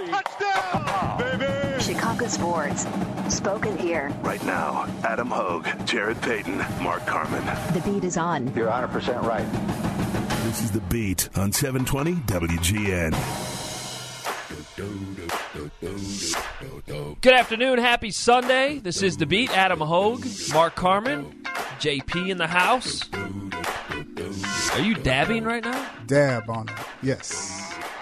Touchdown, baby! Chicago sports. Spoken here. Right now, Adam Hogue, Jared Payton, Mark Carman. The beat is on. You're 100% right. This is The Beat on 720 WGN. Good afternoon. Happy Sunday. This is The Beat. Adam Hogue, Mark Carman, JP in the house. Are you dabbing right now? Dab on it, yes.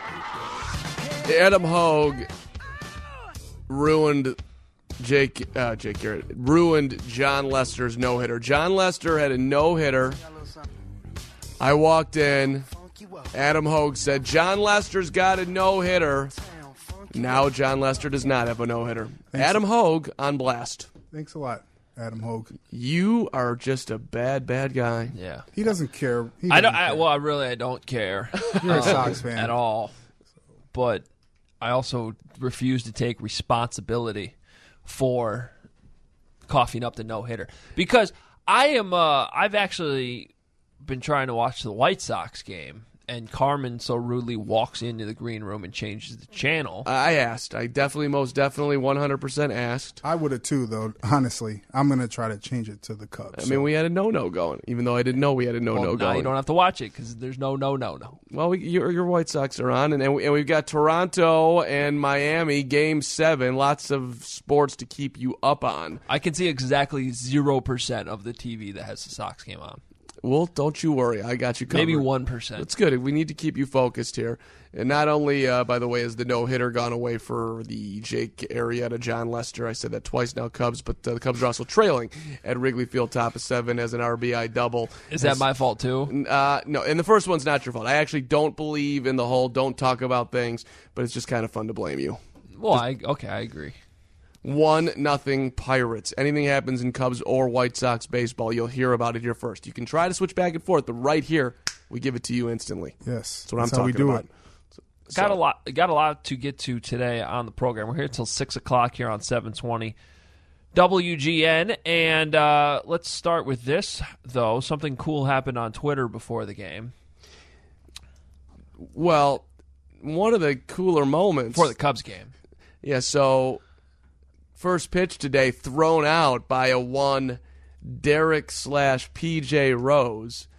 Adam Hogue ruined Jake Garrett, ruined John Lester's no-hitter. John Lester had a no-hitter. I walked in. Adam Hogue said, John Lester's got a no-hitter. Now John Lester does not have a no-hitter. Adam Hogue on blast. Thanks a lot, Adam Hogue. You are just a bad guy. Yeah. He doesn't care. I don't care. You're a Sox fan. At all. But I also refuse to take responsibility for coughing up the no-hitter. Because I've actually been trying to watch the White Sox game, and Carmen so rudely walks into the green room and changes the channel. I asked. I most definitely 100% asked. I would have too, though, honestly. I'm going to try to change it to the Cubs. I mean, we had a no-no going, even though I didn't know we had a no-no going. Now you don't have to watch it because there's no. Well, your White Sox are on, and we've got Toronto and Miami, Game 7. Lots of sports to keep you up on. I can see exactly 0% of the TV that has the Sox game on. Well, don't you worry. I got you covered. Maybe 1%. That's good. We need to keep you focused here. And not only, by the way, has the no-hitter gone away for the Jake Arrieta, John Lester. I said that twice now, Cubs. But the Cubs are also trailing at Wrigley Field, top of 7 as an RBI double. Is that my fault, too? No, and the first one's not your fault. I actually don't believe in the whole don't talk about things, but it's just kind of fun to blame you. Well, I agree. 1-0 Pirates. Anything happens in Cubs or White Sox baseball, you'll hear about it here first. You can try to switch back and forth, but right here, we give it to you instantly. Yes, that's what I'm talking about. Got a lot to get to today on the program. We're here till 6 o'clock here on 720 WGN, and let's start with this though. Something cool happened on Twitter before the game. Well, one of the cooler moments before the Cubs game. Yeah. So. First pitch today thrown out by a one Derek/PJ Rose.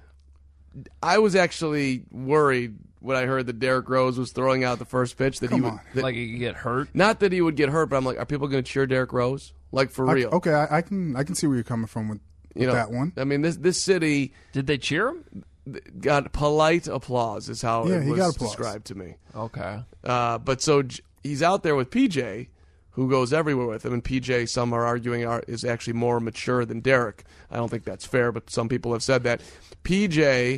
I was actually worried when I heard that Derek Rose was throwing out the first pitch that like he could get hurt. Not that he would get hurt, but I'm like, are people going to cheer Derek Rose? Like for real? Okay, I can see where you're coming from with that one. I mean, this city. Did they cheer him? Got polite applause is how it was described to me. Okay. But so he's out there with PJ, who goes everywhere with him, and PJ, some are arguing, is actually more mature than Derek. I don't think that's fair, but some people have said that. PJ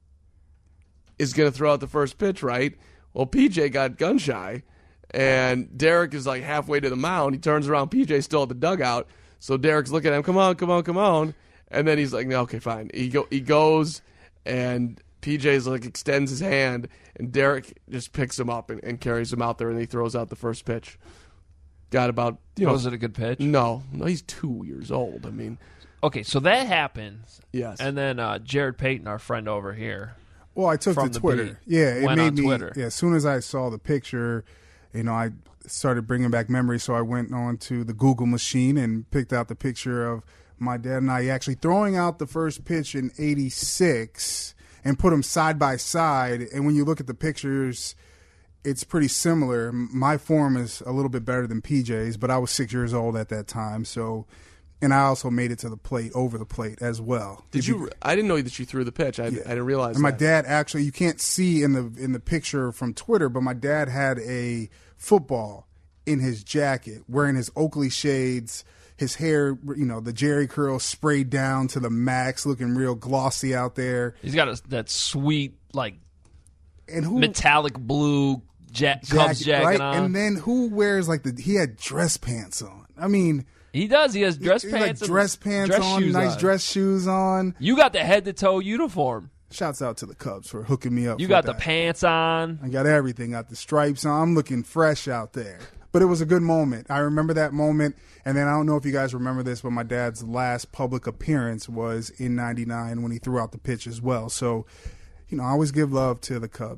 is going to throw out the first pitch, right? Well, PJ got gun-shy, and Derek is like halfway to the mound. He turns around, PJ's still at the dugout, so Derek's looking at him, come on, and then he's like, no, okay, fine. He goes, and PJ's like extends his hand, and Derek just picks him up and carries him out there, and he throws out the first pitch. Got about, was it a good pitch? No, he's 2 years old. I mean, okay, so that happens. Yes, and then Jared Payton, our friend over here. Well, I took to Twitter. It made me. Twitter. Yeah, as soon as I saw the picture, I started bringing back memories. So I went on to the Google machine and picked out the picture of my dad and I actually throwing out the first pitch in '86 and put them side by side. And when you look at the pictures, it's pretty similar. My form is a little bit better than PJ's, but I was 6 years old at that time. So, and I also made it to the plate, over the plate as well. Did you? I didn't know that you threw the pitch. I didn't realize. And my dad actually, you can't see in the picture from Twitter, but my dad had a football in his jacket, wearing his Oakley shades, his hair, the Jerry curl sprayed down to the max, looking real glossy out there. He's got that sweet metallic blue Cubs jacket right? on. And then who wears he had dress pants on. I mean, he does. He has dress pants. Dress pants on, nice dress shoes on. You got the head to toe uniform. Shouts out to the Cubs for hooking me up. You got the pants on. I got everything. Got the stripes on. I'm looking fresh out there. But it was a good moment. I remember that moment. And then I don't know if you guys remember this, but my dad's last public appearance was in '99 when he threw out the pitch as well. So, I always give love to the Cubs.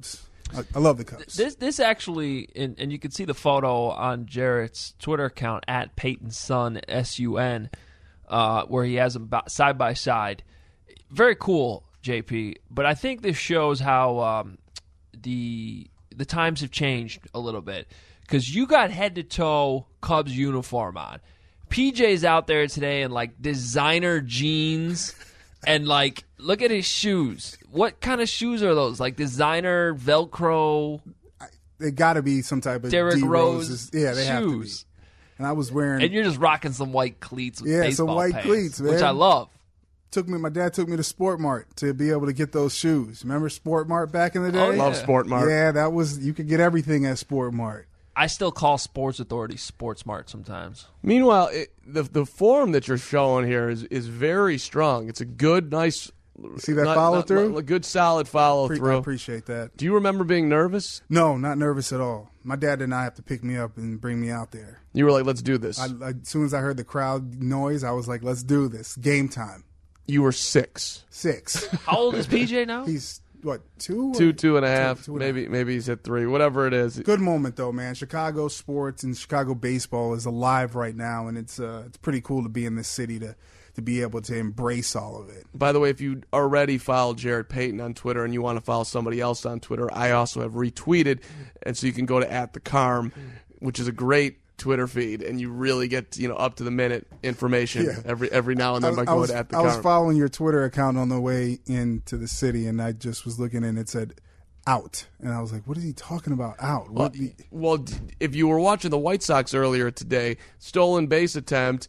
I love the Cubs. This actually, and you can see the photo on Jarrett's Twitter account at Peyton Sun SUN, where he has them side by side. Very cool, JP. But I think this shows how the times have changed a little bit, because you got head to toe Cubs uniform on. PJ's out there today in like designer jeans. And, like, look at his shoes. What kind of shoes are those? Like designer Velcro? They got to be some type of Derrick D Rose Roses. Yeah, they have to be. And I was wearing. And you're just rocking some white cleats with baseball some white pants, cleats, man. which I love. My dad took me to Sport Mart to be able to get those shoes. Remember Sport Mart back in the day? Oh, yeah. Love Sport Mart. Yeah, that was, you could get everything at Sport Mart. I still call Sports Authority Sports Mart sometimes. Meanwhile, the form that you're showing here is very strong. It's a good, nice. See that follow through? A good, solid follow through. I appreciate that. Do you remember being nervous? No, not nervous at all. My dad did not have to pick me up and bring me out there. You were like, let's do this. As soon as I heard the crowd noise, I was like, let's do this. Game time. You were 6. 6. How old is PJ now? He's, what, 2? 2.5. Two and a half. Maybe he's at 3. Whatever it is. Good moment, though, man. Chicago sports and Chicago baseball is alive right now, and it's pretty cool to be in this city to be able to embrace all of it. By the way, if you already follow Jarrett Payton on Twitter and you want to follow somebody else on Twitter, I also have retweeted, and so you can go to @thecarm, which is a great Twitter feed, and you really get up to the minute information every now and then by going to @thecarm. I was following your Twitter account on the way into the city, and I just was looking, and it said out, and I was like, what is he talking about, out? Well, if you were watching the White Sox earlier today, stolen base attempt,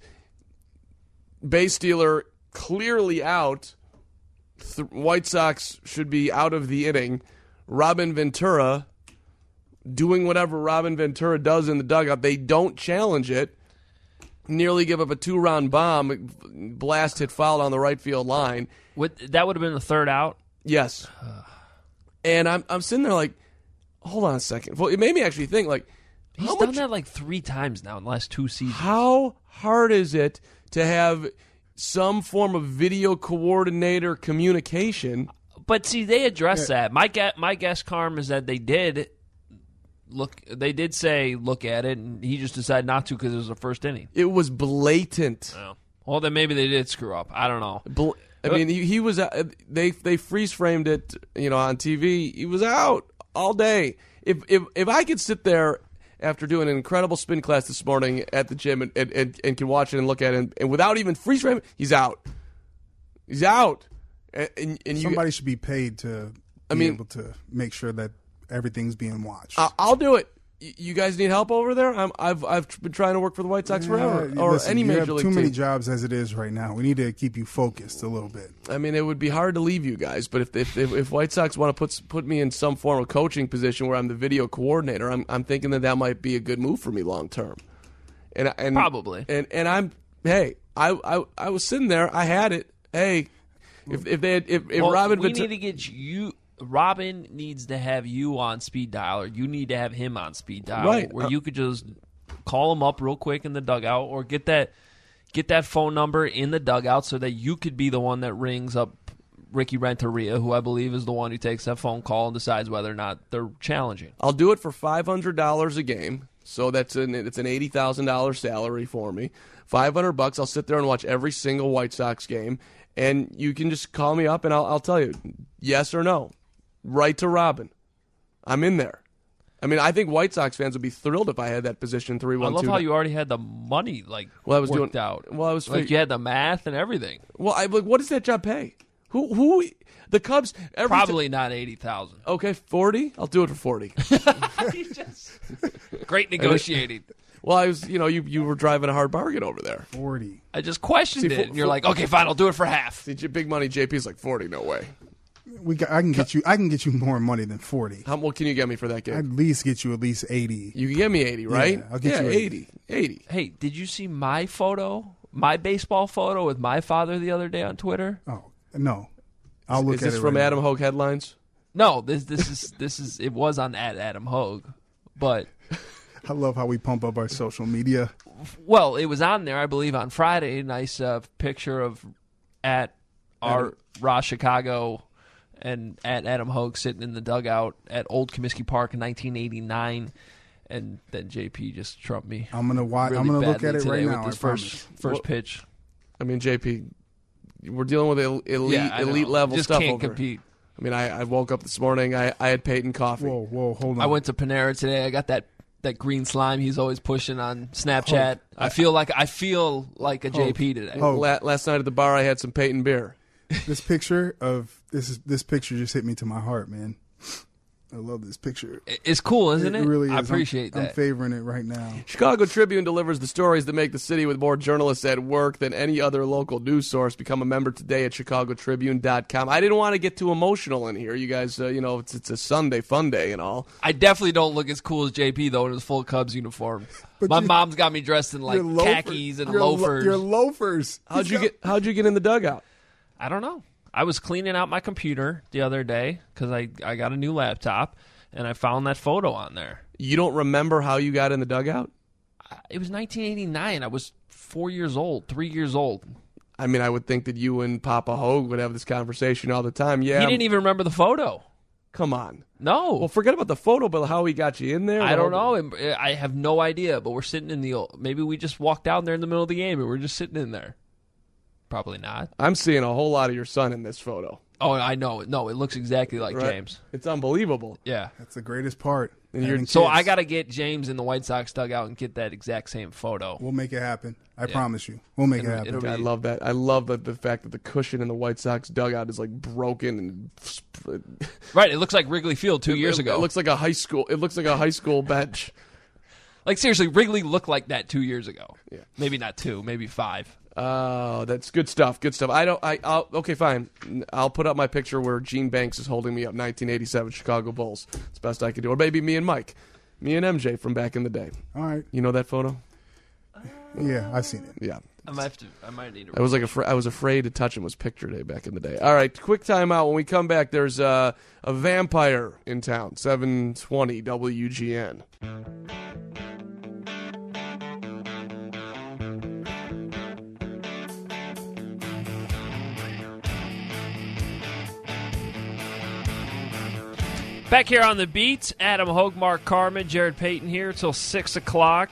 base stealer clearly out. White Sox should be out of the inning. Robin Ventura doing whatever Robin Ventura does in the dugout. They don't challenge it. Nearly give up a 2-round bomb. Blast hit foul on the right field line. That would have been the third out? Yes. And I'm sitting there like, hold on a second. Well, it made me actually think, like, he's done that like 3 times now in the last 2 seasons. How hard is it to have some form of video coordinator communication? But see, they address that. My guess, Carm, is that they did say look at it, and he just decided not to because it was the first inning. It was blatant. Oh. Well, then maybe they did screw up. I don't know. I mean, he was. They freeze framed it, on TV. He was out all day. If I could sit there after doing an incredible spin class this morning at the gym and can watch it and look at it, and without even freeze framing, he's out. He's out. And somebody should be paid to be able to make sure that everything's being watched. I'll do it. You guys need help over there? I've been trying to work for the White Sox forever, or listen, any major league team. Too many team. jobs as it is right now. We need to keep you focused a little bit. I mean, it would be hard to leave you guys, but if White Sox want to put me in some form of coaching position where I'm the video coordinator, I'm thinking that might be a good move for me long term. And probably. And I was sitting there. I had it. Hey, if Robin, we need to get you. Robin needs to have you on speed dial, or you need to have him on speed dial, right? Where you could just call him up real quick in the dugout, or get that phone number in the dugout so that you could be the one that rings up Ricky Renteria, who I believe is the one who takes that phone call and decides whether or not they're challenging. I'll do it for $500 a game, so it's an $80,000 salary for me. $500. I'll sit there and watch every single White Sox game, and you can just call me up and I'll tell you yes or no. Right to Robin. I'm in there. I mean, I think White Sox fans would be thrilled if I had that position 3-1-2. I love how you already had the money worked out. Well, I was you had the math and everything. Well, what does that job pay? Who the Cubs? Probably not 80,000. Okay, 40. I'll do it for 40. Great negotiating. Well, I was, you were driving a hard bargain over there. 40. I just questioned it, and you're like, okay, fine, I'll do it for half. See, big money. JP's like 40. No way. I can get you more money than 40. What can you get me for that game? I'd at least get you at least 80. You can get me 80, right? Yeah, I'll get you 80. Hey, did you see my baseball photo with my father the other day on Twitter? Oh, no. I'll look at it. Is this from Adam Hogue Headlines? No, this is it was on @Adam Hogue, but I love how we pump up our social media. Well, it was on there, I believe, on Friday. Nice picture of at our Raw Chicago and at Adam Hogue sitting in the dugout at Old Comiskey Park in 1989, and then JP just trumped me. I'm gonna watch. Really I'm gonna look badly at it right today now. with his I promise. first pitch. I mean, JP, we're dealing with elite know. level Just stuff can't over. compete. I mean, I woke up this morning. I had Peyton coffee. Whoa, hold on. I went to Panera today. I got that green slime he's always pushing on Snapchat. I feel like a JP today. Last night at the bar, I had some Peyton beer. This picture just hit me to my heart, man. I love this picture. It's cool, isn't it? It really is. I appreciate that. I'm favoring it right now. Chicago Tribune delivers the stories that make the city with more journalists at work than any other local news source. Become a member today at chicagotribune.com. I didn't want to get too emotional in here. You guys, it's a Sunday fun day and all. I definitely don't look as cool as JP, though, in his full Cubs uniform. But My mom's got me dressed in, like, Your khakis and your loafers. Your loafers. How'd you get in the dugout? I don't know. I was cleaning out my computer the other day because I got a new laptop, and I found that photo on there. You don't remember how you got in the dugout? It was 1989. I was 3 years old. I mean, I would think that you and Papa Hogue would have this conversation all the time. Yeah, He didn't even remember the photo. Come on. No. Well, forget about the photo, but how he got you in there. I don't know. I have no idea, but we're sitting in maybe we just walked down there in the middle of the game, and we're just sitting in there. Probably not. I'm seeing a whole lot of your son in this photo. Oh, I know. No, it looks exactly like Right? James. It's unbelievable. Yeah. That's the greatest part. And you're- Having So kids. I got to get James in the White Sox dugout and get that exact same photo. We'll make it happen. I promise you. We'll make it happen. it'll be- I love that. I love the fact that the cushion in the White Sox dugout is like broken and Right. It looks like Wrigley Field 2 years ago. It looks like a high school. It looks like a high school bench. Like, seriously, Wrigley looked like that 2 years ago. Yeah. Maybe not 2, maybe 5. Oh, that's good stuff. Good stuff. Okay, fine. I'll put up my picture where Gene Banks is holding me up. 1987 Chicago Bulls. It's the best I could do. Or maybe me and Mike, me and MJ from back in the day. All right. You know that photo? Yeah, I've seen it. Yeah. I might need to. I was afraid to touch him. It was picture day back in the day. All right, quick timeout. When we come back, there's a vampire in town. 720 WGN. Back here on the beats, Adam Hogue, Mark Carman, Jared Payton here till 6 o'clock.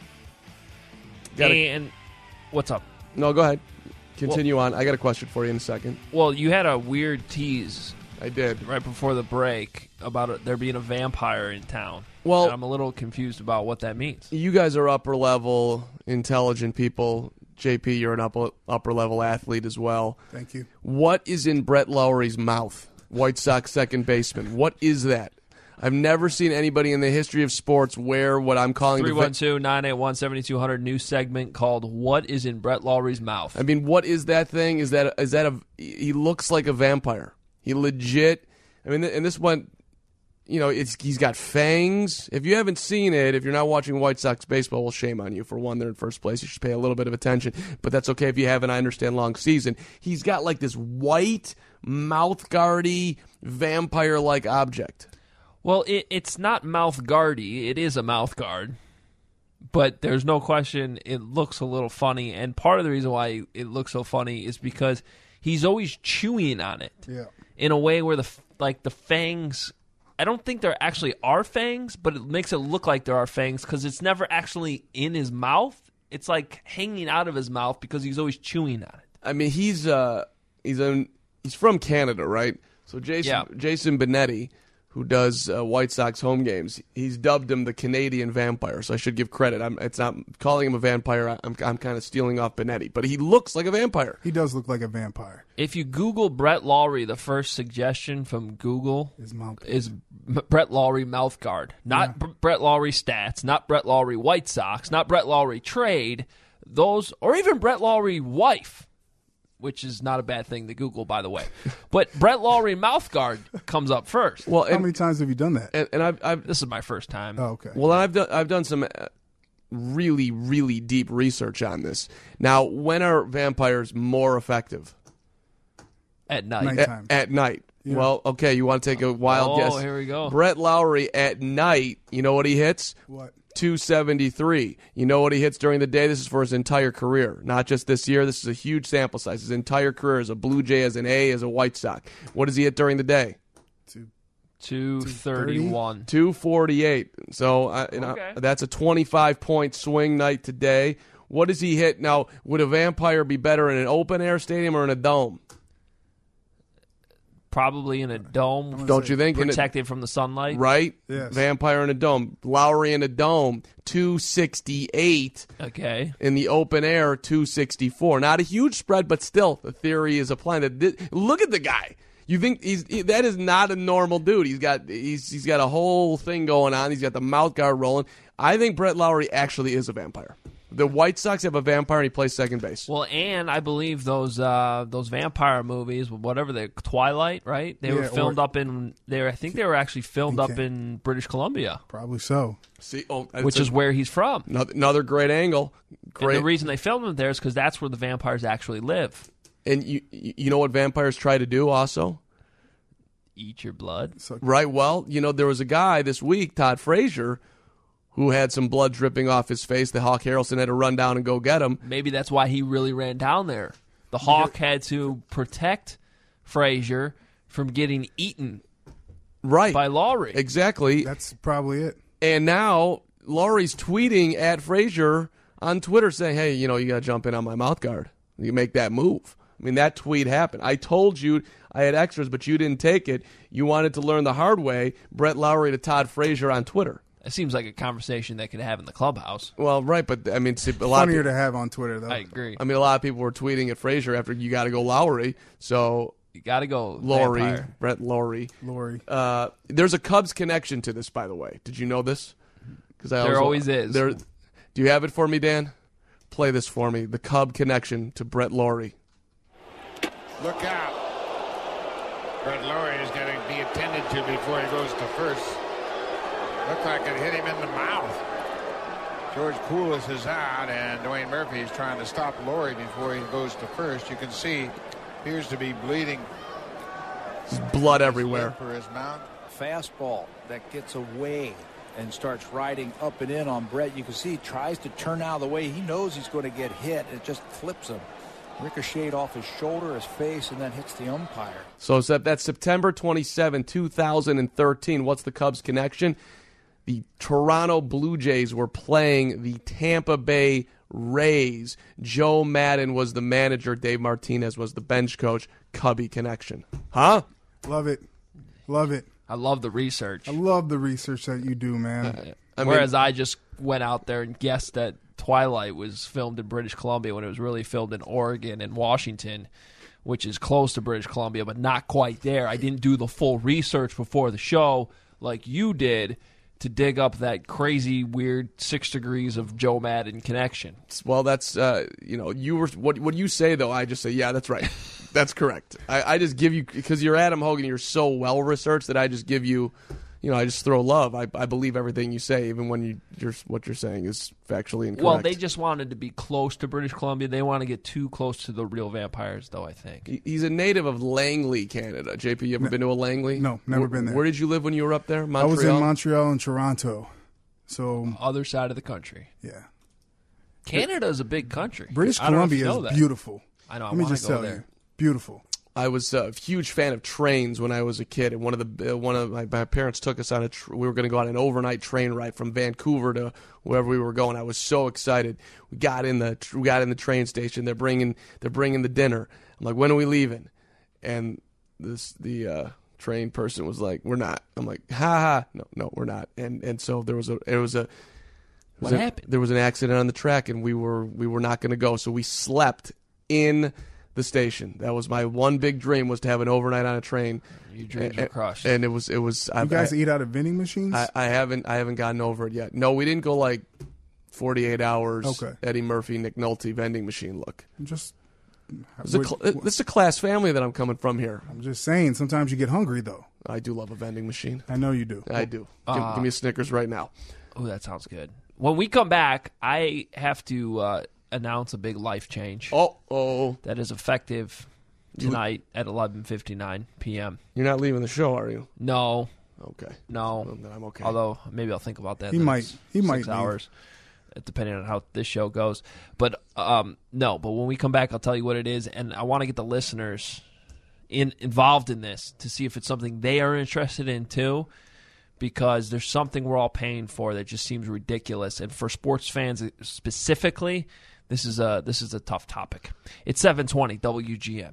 And what's up? No, go ahead. Continue on. I got a question for you in a second. Well, you had a weird tease I did. right before the break about there being a vampire in town. Well- And I'm a little confused about what that means. You guys are upper level, intelligent people. JP, you're an upper level athlete as well. Thank you. What is in Brett Lowry's mouth? White Sox second baseman. What is that? I've never seen anybody in the history of sports wear what I'm calling the 312-981-7200, new segment called "What is in Brett Lowry's Mouth?" I mean, what is that thing? Is that he looks like a vampire. He legit. I mean, and this one, he's got fangs. If you haven't seen it, if you're not watching White Sox baseball, well, shame on you. For one, they're in first place. You should pay a little bit of attention, but that's okay if you haven't. I understand long season. He's got like this white, mouth-guardy, vampire-like object. Well, it's not mouth guardy. It is a mouth guard. But there's no question it looks a little funny. And part of the reason why it looks so funny is because he's always chewing on it. Yeah. In a way where the fangs, I don't think there actually are fangs, but it makes it look like there are fangs because it's never actually in his mouth. It's like hanging out of his mouth because he's always chewing on it. I mean, he's from Canada, right? So Jason Benetti, who does White Sox home games, he's dubbed him the Canadian vampire. So I should give credit. It's not calling him a vampire. I'm kind of stealing off Benetti, but he looks like a vampire. He does look like a vampire. If you Google Brett Lowry, the first suggestion from Google His Brett Lowry mouth guard. Not Brett Lowry stats, not Brett Lowry White Sox, not Brett Lowry trade, those, or even Brett Lowry wife, which is not a bad thing to Google, by the way. But Brett Lowry mouth guard comes up first. Well, How many times have you done that? and I've This is my first time. Oh, okay. Well, I've done some really, really deep research on this. Now, when are vampires more effective? At night. Nighttime. At night. Yeah. Well, okay, you want to take a wild guess? Oh, here we go. Brett Lowry at night, you know what he hits? What? 273. You know what he hits during the day? This is for his entire career, not just this year. This is a huge sample size. His entire career as a Blue Jay, as an A, as a White Sox. What does he hit during the day? 231. 248. So Okay. that's a 25-point swing night today. What does he hit? Now, would a vampire be better in an open-air stadium or in a dome? Probably in a dome. Don't you think? Protected from the sunlight. Right? Yes. Vampire in a dome. Lowry in a dome, 268. Okay. In the open air, 264. Not a huge spread, but still, the theory is applying. Look at the guy. You think that is not a normal dude. He's got a whole thing going on. He's got the mouth guard rolling. I think Brett Lowry actually is a vampire. The White Sox have a vampire, and he plays second base. Well, and I believe those vampire movies, whatever the Twilight, right? They were filmed up in there. I think they were actually filmed up in British Columbia, Probably so. See, which is where he's from. another great angle. And the reason they filmed them there is because that's where the vampires actually live. And you know what vampires try to do also? Eat your blood. Right. Well, there was a guy this week, Todd Frazier, who had some blood dripping off his face. The Hawk Harrelson had to run down and go get him. Maybe that's why he really ran down there. The Hawk had to protect Frazier from getting eaten by Lowry. Exactly. That's probably it. And now Lowry's tweeting at Frazier on Twitter saying, hey, you got to jump in on my mouth guard. You make that move. I mean, that tweet happened. I told you I had extras, but you didn't take it. You wanted to learn the hard way. Brett Lowry to Todd Frazier on Twitter. It seems like a conversation they could have in the clubhouse. Well, right, but I mean, a lot Funnier to have on Twitter, though. I agree. I mean, a lot of people were tweeting at Frazier after you got to go Lowry. So You got to go Lowry, vampire. Brett Lowry. Lowry. There's a Cubs connection to this, by the way. Did you know this? Because There always is. Do you have it for me, Dan? Play this for me. The Cub connection to Brett Lowry. Look out. Brett Lowry is going to be attended to before he goes to first. Looked like it hit him in the mouth. George Poulos is out, and Dwayne Murphy is trying to stop Lowry before he goes to first. You can see, appears to be bleeding. There's blood everywhere. For his mouth. Fastball that gets away and starts riding up and in on Brett. You can see he tries to turn out of the way. He knows he's going to get hit. It just clips him. Ricocheted off his shoulder, his face, and then hits the umpire. So that's September 27, 2013. What's the Cubs connection? The Toronto Blue Jays were playing the Tampa Bay Rays. Joe Madden was the manager. Dave Martinez was the bench coach. Cubby connection. Huh? Love it. Love it. I love the research. I love the research that you do, man. Whereas I just went out there and guessed that Twilight was filmed in British Columbia when it was really filmed in Oregon and Washington, which is close to British Columbia, but not quite there. I didn't do the full research before the show like you did to dig up that crazy, weird 6 degrees of Joe Madden connection. Well, that's you were what you say though. I just say, yeah, that's right, that's correct. I just give you, because you're Adam Hogan, you're so well researched that I just give you, I just throw love. I believe everything you say, even when what you're saying is factually incorrect. Well, they just wanted to be close to British Columbia. They want to get too close to the real vampires, though, I think. He's a native of Langley, Canada. JP, you ever been to a Langley? No, never been there. Where did you live when you were up there? Montreal? I was in Montreal and Toronto. So Other side of the country. yeah, Canada is a big country. British I don't know if you Columbia know is that. beautiful. I know. I Let me want just to go tell there. you, beautiful. I was a huge fan of trains when I was a kid, and one of my parents took us on we were going to go on an overnight train ride from Vancouver to wherever we were going. I was so excited. We got in the train station. They're bringing the dinner. I'm like, when are we leaving? And the train person was like, we're not. I'm like, ha ha, no, we're not. And so What happened? There was an accident on the track, and we were not going to go. So we slept in the station. That was my one big dream, was to have an overnight on a train. Your dreams were crushed. And it was. You guys eat out of vending machines? I haven't gotten over it yet. No, we didn't go like 48 hours. Okay. Eddie Murphy, Nick Nolte vending machine look. This This is a class family that I'm coming from here. I'm just saying, sometimes you get hungry, though. I do love a vending machine. I know you do. I do. Give me a Snickers right now. Oh, that sounds good. When we come back, I have to announce a big life change. Oh. That is effective tonight at 11:59 p.m. You're not leaving the show, are you? No, Okay. No. Well, then I'm okay. Although maybe I'll think about that. He in the might- next he might 6 leave. hours, depending on how this show goes. But no. But when we come back, I'll tell you what it is, and I want to get the listeners involved in this to see if it's something they are interested in too, because there's something we're all paying for that just seems ridiculous, and for sports fans specifically, this is a tough topic. It's 7:20 WGN.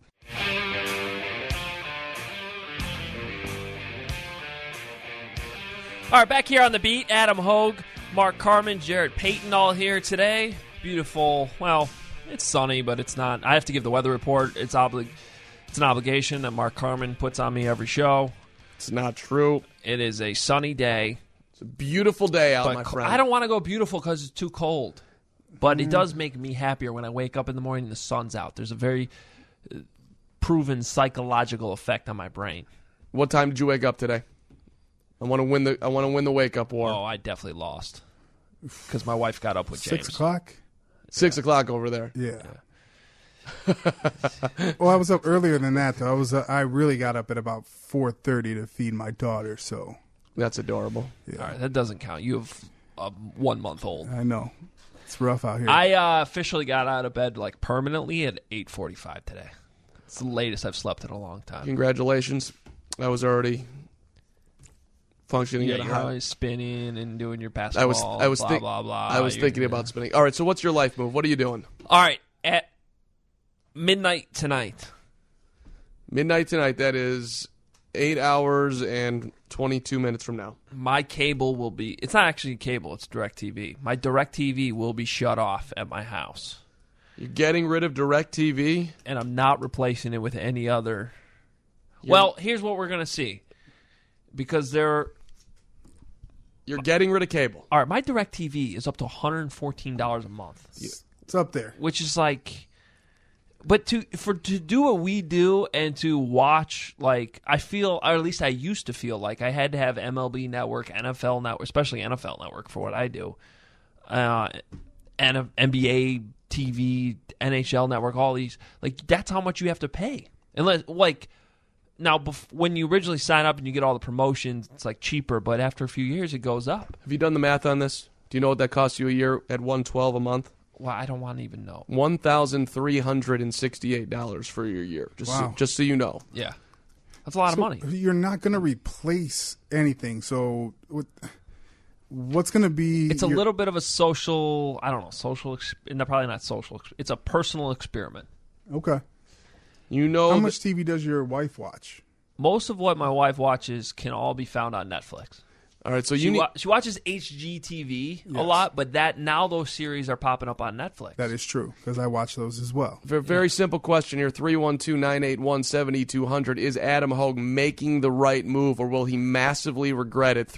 All right, back here on the beat, Adam Hogue, Mark Carman, Jared Payton all here today. Beautiful. Well, it's sunny, but it's not. I have to give the weather report. It's an obligation that Mark Carman puts on me every show. It's not true. It is a sunny day. It's a beautiful day out, But my friend. I don't want to go beautiful because it's too cold. But it does make me happier when I wake up in the morning and the sun's out. There's a very proven psychological effect on my brain. What time did you wake up today? I want to win the wake up war. Oh, I definitely lost because my wife got up with James. 6 o'clock? 6 o'clock over there. Yeah. Well, I was up earlier than that, though. I really got up at about 4:30 to feed my daughter, so. That's adorable. Yeah. All right, that doesn't count. You have a 1 month old. I know. It's rough out here. I officially got out of bed like permanently at 8:45 today. It's the latest I've slept in a long time. Congratulations. I was already functioning Yeah, at a you're high. always spinning and doing your basketball. I was blah, think- blah, blah. I was thinking about spinning. All right, so what's your life move? What are you doing? All right, at midnight tonight. Midnight tonight. That is 8 hours and 22 minutes from now. My cable will be. It's not actually cable. It's DirecTV. My DirecTV will be shut off at my house, You're getting rid of DirecTV? and I'm not replacing it with any other. Well, here's what we're gonna see, because there. You're getting rid of cable. All right, my DirecTV is up to $114 a month, It's up there. which is like, but to do what we do and to watch, like, I feel, or at least I used to feel like I had to have MLB Network, NFL Network, especially NFL Network for what I do, and NBA TV, NHL Network, all these, like, that's how much you have to pay, unless like. Now, when you originally sign up and you get all the promotions, it's like cheaper, but after a few years, it goes up. Have you done the math on this? Do you know what that costs you a year at $112 a month? Well, I don't want to even know. $1,368 for your year. Wow. Just so you know. Yeah. That's a lot of money. You're not going to replace anything. So what's going to be? It's a little bit of a social, I don't know, no, probably not social. It's a personal experiment. Okay. You know How much TV does your wife watch? Most of what my wife watches can all be found on Netflix. All right, so She you watches HGTV a Yes. lot, but now those series are popping up on Netflix. That is true, because I watch those as well. Very simple question here. 312-981-7200. Is Adam Hogue making the right move, or will he massively regret it?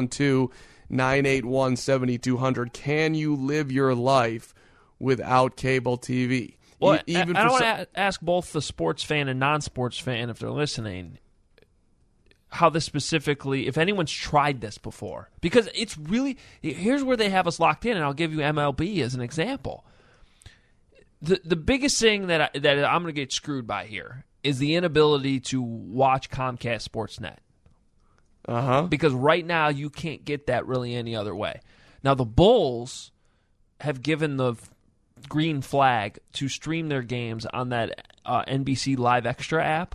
312-981-7200. Can you live your life without cable TV? Well, Even I for want to ask both the sports fan and non-sports fan, if they're listening, how this specifically, if anyone's tried this before. Because it's really, here's where they have us locked in, and I'll give you MLB as an example. The biggest thing that I'm going to get screwed by here is the inability to watch Comcast Sportsnet. Because right now you can't get that really any other way. Now the Bulls have given the green flag to stream their games on that NBC Live Extra app,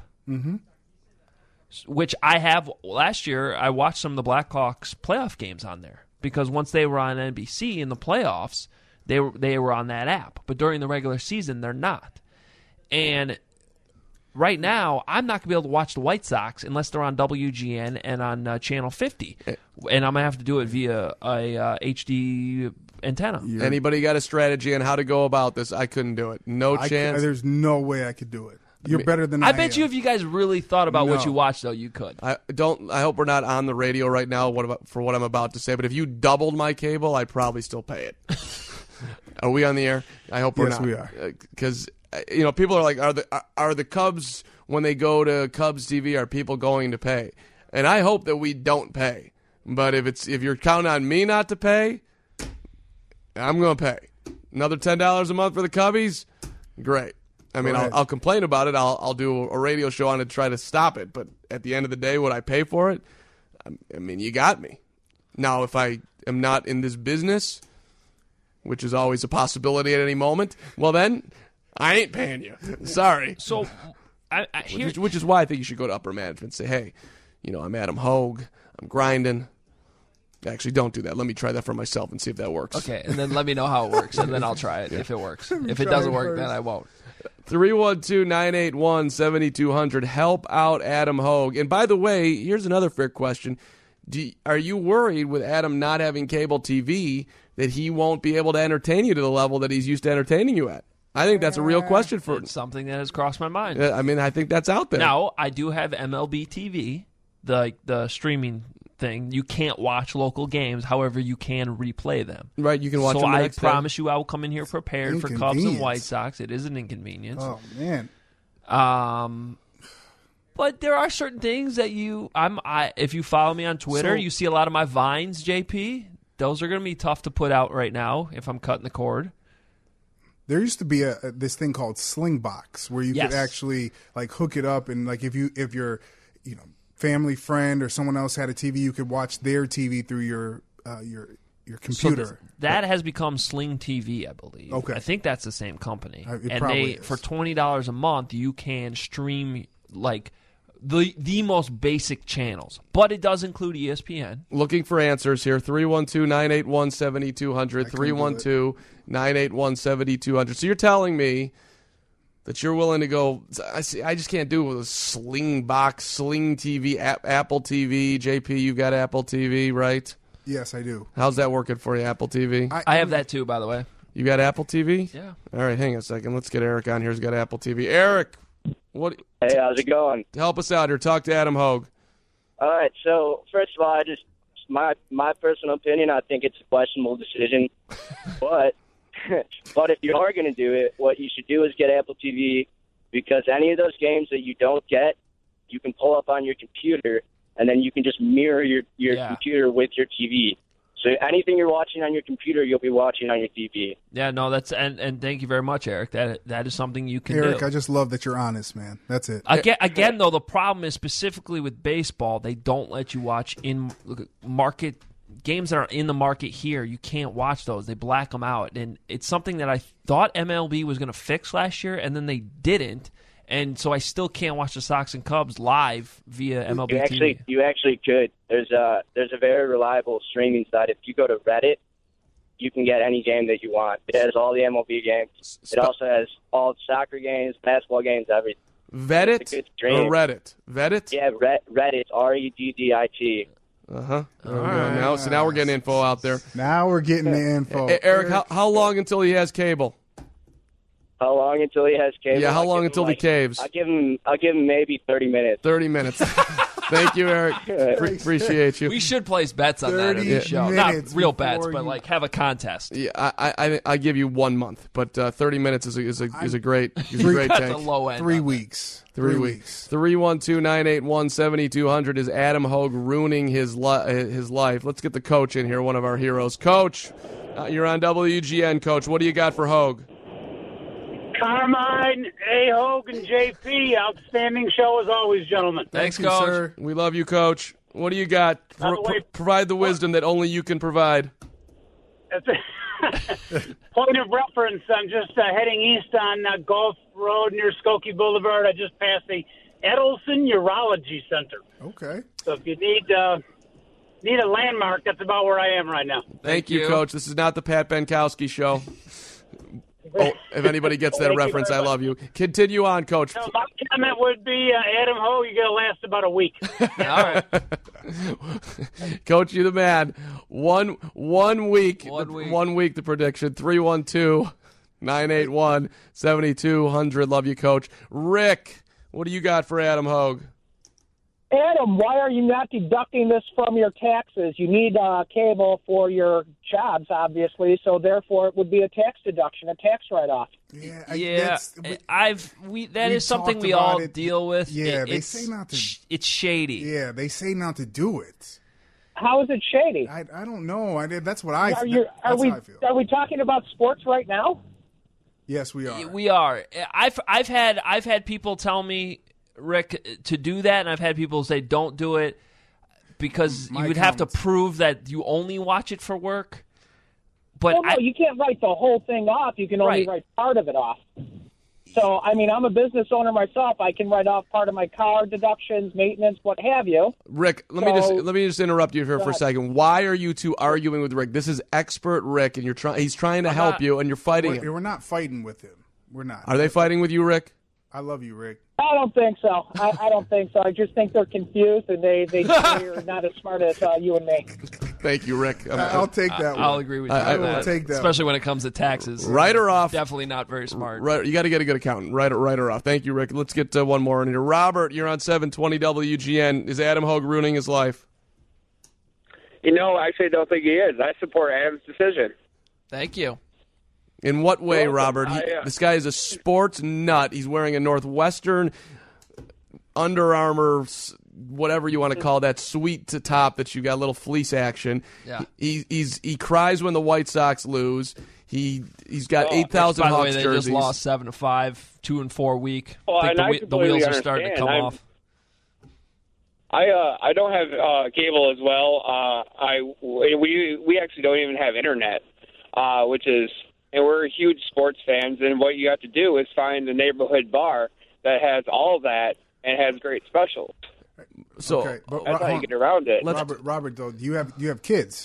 which I have. Last year, I watched some of the Blackhawks playoff games on there because once they were on NBC in the playoffs, they were on that app. But during the regular season, they're not. And right now, I'm not going to be able to watch the White Sox unless they're on WGN and on Channel 50. And I'm going to have to do it via a HD antenna. Anybody got a strategy on how to go about this? I couldn't do it. No chance. There's no way I could do it. You're better than I I bet am. you if you guys really thought about what No. you watched, though, you could. I hope we're not on the radio right now for what I'm about to say, but if you doubled my cable, I'd probably still pay it. Are we on the air? I hope we're Yes, not. we are. Because people are like, are the Cubs, when they go to Cubs TV, are people going to pay? And I hope that we don't pay. But if you're counting on me not to pay, I'm going to pay. Another $10 a month for the Cubbies? Great. I mean, Right. I'll complain about it. I'll do a radio show on it to try to stop it. But at the end of the day, would I pay for it? I mean, you got me. Now, if I am not in this business, which is always a possibility at any moment, well then, I ain't paying you. Sorry. So, which is why I think you should go to upper management and say, hey, I'm Adam Hogue. I'm grinding. Actually, don't do that. Let me try that for myself and see if that works. Okay, and then let me know how it works, and then I'll try it if it works. If it doesn't work, then I won't. 312-981-7200. Help out Adam Hogue. And by the way, here's another fair question. Are you worried with Adam not having cable TV that he won't be able to entertain you to the level that he's used to entertaining you at? I think that's a real question for It's something that has crossed my mind. I mean, I think that's out there. Now, I do have MLB TV, the streaming thing. You can't watch local games, however, you can replay them. Right, you can watch them So the I next day. promise you I will come in here prepared for Cubs and White Sox. It is an inconvenience. Oh, man. But there are certain things that if you follow me on Twitter, you see a lot of my Vines, JP. Those are going to be tough to put out right now if I'm cutting the cord. There used to be this thing called Slingbox where you could actually like hook it up and like if your family friend or someone else had a TV, you could watch their TV through your computer. So that has become Sling TV, I believe. Okay. I think that's the same company. It and probably is. For $20 a month, you can stream like the most basic channels, but it does include ESPN. Looking for answers here. 312-981-7200. 312-981-7200. So you're telling me that you're willing to go. I just can't do it with a Sling box, Sling TV, Apple TV. JP, you've got Apple TV, right? Yes, I do. How's that working for you, Apple TV? I have that too, by the way. You got Apple TV? Yeah. All right, hang on a second. Let's get Eric on here. He's got Apple TV. Eric, what? Hey, how's it going? Help us out here. Talk to Adam Hogue. All right. So first of all, my personal opinion, I think it's a questionable decision, but if you are going to do it, what you should do is get Apple TV, because any of those games that you don't get, you can pull up on your computer, and then you can just mirror your computer with your TV. So anything you're watching on your computer, you'll be watching on your TV. Yeah, no, that's and thank you very much, Eric. That is something you can Eric, do. I just love that you're honest, man. That's it. Again, though, the problem is specifically with baseball, they don't let you watch in market games that are in the market here. You can't watch those. They black them out, and it's something that I thought MLB was going to fix last year, and then they didn't. And so I still can't watch the Sox and Cubs live via MLB TV. You actually could. There's a very reliable streaming site. If you go to Reddit, you can get any game that you want. It has all the MLB games. It also has all soccer games, basketball games, everything. Reddit or Reddit? Reddit? Yeah, Reddit. REDDIT. Uh-huh. Right. Now we're getting info out there. Now we're getting the info. Eric, how long until he has cable? How long until he has cable? Yeah, how long until he caves? I'll give him maybe 30 minutes. 30 minutes. Thank you, Eric. Appreciate you. We should place bets on that in the show. Not real bets, but like have a contest. Yeah, I give you 1 month, but 30 minutes is a great That's take. the low end. 3 weeks. 3 weeks. 312-981-7200 is Adam Hogue ruining his life. Let's get the coach in here, one of our heroes. Coach, you're on WGN, Coach. What do you got for Hogue? Carmine, A. Hogue, and JP. Outstanding show as always, gentlemen. Thanks, Thank you, Coach. sir. We love you, Coach. What do you got? Provide the wisdom that only you can provide. Point of reference, I'm just heading east on Gulf Road near Skokie Boulevard. I just passed the Edelson Urology Center. Okay. So if you need a landmark, that's about where I am right now. Thank you, Coach. This is not the Pat Benkowski show. Oh, if anybody gets that reference, I love you. Continue on, Coach. No, my comment would be, Adam Hogue, you're going to last about a week. All right. Coach, you the man. One week. 1 week. 1 week, the prediction. 312-981-7200. Love you, Coach. Rick, what do you got for Adam Hogue? Adam, why are you not deducting this from your taxes? You need cable for your jobs, obviously, so therefore it would be a tax deduction, a tax write-off. That is something we all deal with. Yeah, they say not to. It's shady. Yeah, they say not to do it. How is it shady? I don't know. That's what I. How I feel. Are we talking about sports right now? Yes, we are. We are. I've had people tell me, Rick, to do that, and I've had people say don't do it. because you My would have to comments. prove that you only watch it for work. But Well, no, you can't write the whole thing off. You can only Right. write part of it off. So, I mean, I'm a business owner myself. I can write off part of my car deductions, maintenance, what have you. Rick, let So- me just interrupt you here for a Go ahead. second. Why are you two arguing with Rick? This is expert Rick, and he's trying to help not- you, and you're fighting him. We're not fighting with him. We're not. Are they fighting with you, Rick? I love you, Rick. I don't think so. I don't think so. I just think they're confused and they're not as smart as you and me. Thank you, Rick. I'll take that one. I'll agree with you. I on will that, take that especially when it comes to taxes. Right or off? Definitely not very smart. Right, you got to get a good accountant. Right or off. Thank you, Rick. Let's get one more in here. Robert, you're on 720 WGN. Is Adam Hogue ruining his life? You know, I actually don't think he is. I support Adam's decision. Thank you. In what way, Well, Robert? This guy is a sports nut. He's wearing a Northwestern Under Armour, whatever you want to call that, sweet to top that you got a little fleece action. Yeah. He cries when the White Sox lose. He's got 8,000 By the way, Hawks they jerseys. just lost 7-5, 2-4 week. Well, I think and I the completely wheels are starting to come understand. off. I don't have cable as well. We actually don't even have internet, and we're huge sports fans. And what you have to do is find a neighborhood bar that has all of that and has great specials. So Okay, but That's how you get around it. Robert, though, you have kids.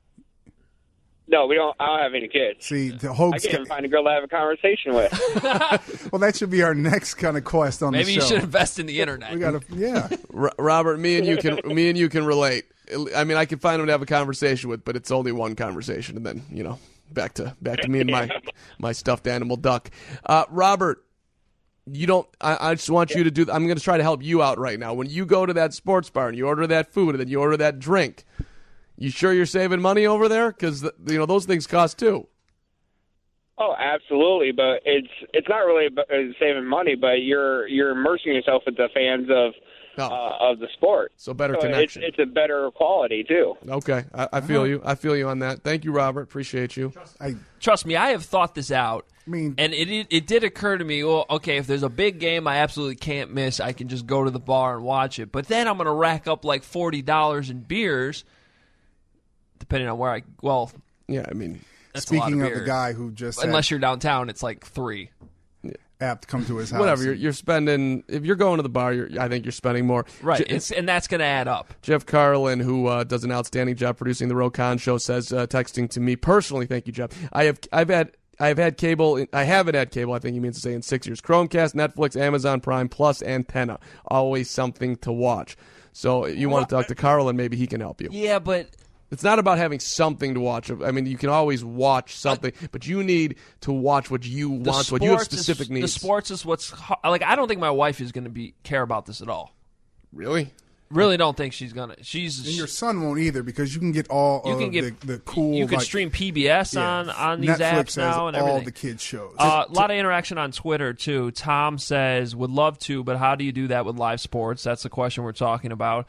No, we don't. I don't have any kids. See, the I Hogue's can't even find a girl to have a conversation with. well, that should be our next kind of quest on Maybe the you show. should invest in the internet. We gotta, yeah. Robert, me and you can relate. I mean, I can find him to have a conversation with, but it's only one conversation, and then back to me and my stuffed animal duck. Robert, you don't. I just want you to do. I'm going to try to help you out right now. When you go to that sports bar and you order that food and then you order that drink, you sure you're saving money over there? Because those things cost too. Oh, absolutely, but it's not really about saving money, but you're immersing yourself with the fans of the sport. So better connection. It's a better quality too. Okay, I feel you. I feel you on that. Thank you, Robert. Appreciate you. Trust me, I have thought this out. I mean, and it did occur to me, well, okay, if there's a big game I absolutely can't miss, I can just go to the bar and watch it. But then I'm going to rack up like $40 in beers, depending on where yeah, I mean, that's speaking a lot of beer. the guy who just unless you're downtown, it's like 3. apt to come to his house. Whatever, you're spending. If you're going to the bar, I think you're spending more. Right, and that's going to add up. Jeff Carlin, who does an outstanding job producing the Ro Khan Show, says, texting to me personally, thank you, Jeff. I've had cable. I haven't had cable. I think he means to say in 6 years. Chromecast, Netflix, Amazon Prime, plus antenna. Always something to watch. So you want to talk to Carlin? Maybe he can help you. Yeah, but it's not about having something to watch. I mean, you can always watch something, but you need to watch what you want. What you have specific needs. The sports is what's like. I don't think my wife is going to care about this at all. Really? Really don't think she's gonna. And your son won't either because you can get all the cool. You can stream PBS on these Netflix apps now and has all everything. the kids shows. A lot of interaction on Twitter too. Tom says would love to, but how do you do that with live sports? That's the question we're talking about.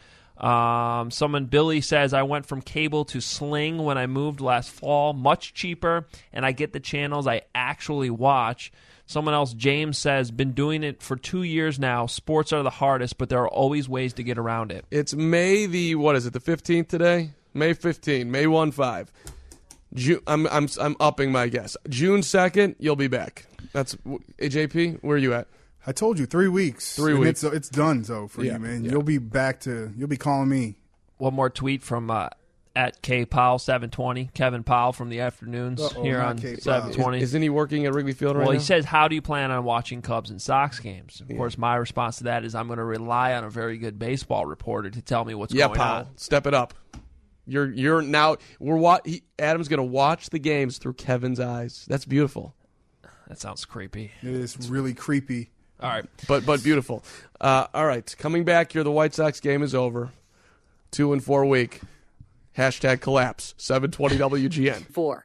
Billy says I went from cable to Sling when I moved last fall, much cheaper, and I get the channels I actually watch. Someone else, James, says, been doing it for 2 years now. Sports are the hardest, but there are always ways to get around it. It's May the 15th today? May 15th, May 1-5. I'm upping my guess. June 2nd, you'll be back. That's JP. Where are you at? I told you 3 weeks. 3 weeks. It's done for you, man. Yeah. You'll be calling me. One more tweet from at KPowell720, Kevin Powell from the afternoons here on 720. Isn't he working at Wrigley Field right now? Well, he says, how do you plan on watching Cubs and Sox games? Of course, my response to that is I'm going to rely on a very good baseball reporter to tell me what's going Powell, on. Step it up. You're now Adam's going to watch the games through Kevin's eyes. That's beautiful. That sounds creepy. It is really creepy. All right. But beautiful. All right. Coming back here, the White Sox game is over. 2-4 week. Hashtag collapse. 720 WGN. 4.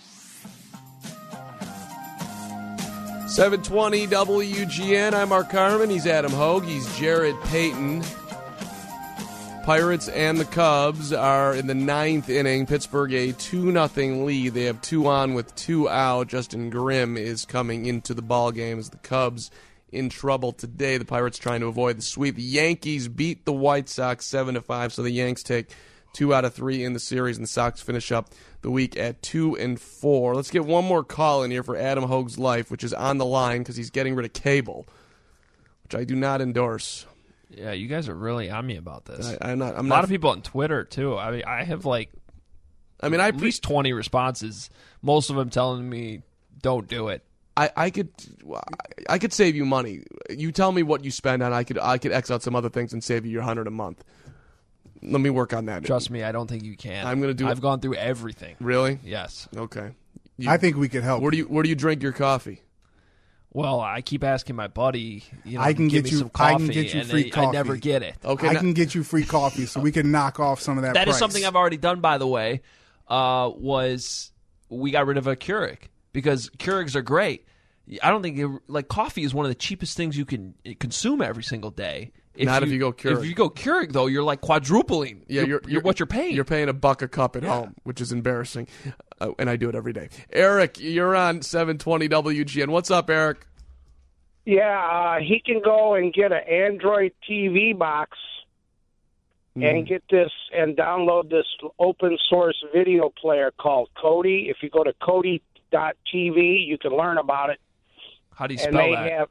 720 WGN. I'm Mark Carman. He's Adam Hogue. He's Jared Payton. Pirates and the Cubs are in the 9th inning. Pittsburgh a 2-0 lead. They have 2 on with 2 out. Justin Grimm is coming into the ball game as the Cubs in trouble today. The Pirates trying to avoid the sweep. The Yankees beat the White Sox 7-5, so the Yanks take 2 out of 3 in the series, and the Sox finish up the week at 2-4. Let's get one more call in here for Adam Hogue's life, which is on the line because he's getting rid of cable, which I do not endorse. Yeah, you guys are really on me about this. I'm not. A lot of people on Twitter too. I mean, I have at least 20 responses. Most of them telling me don't do it. I could save you money. You tell me what you spend on. I could X out some other things and save you your $100 a month. Let me work on that. Trust me, I don't think you can. I'm gonna do. I've gone through everything. Really? Yes. Okay. I think we could help. Where do you drink your coffee? Well, I keep asking my buddy. I can give get me you. some coffee, I can get you free coffee. I never get it. Okay. I can get you free coffee, so we can knock off some of that. That price. is something I've already done, by the way. Was we got rid of a Keurig because Keurigs are great. I don't think coffee is one of the cheapest things you can consume every single day. If you go Keurig. If you go Keurig, though, you're like quadrupling. Yeah, you're what you're paying. You're paying $1 a cup at home, which is embarrassing, and I do it every day. Eric, you're on 720 WGN. What's up, Eric? Yeah, he can go and get an Android TV box and get this and download this open source video player called Kodi. If you go to Kodi.tv, you can learn about it. How do you spell that? And they have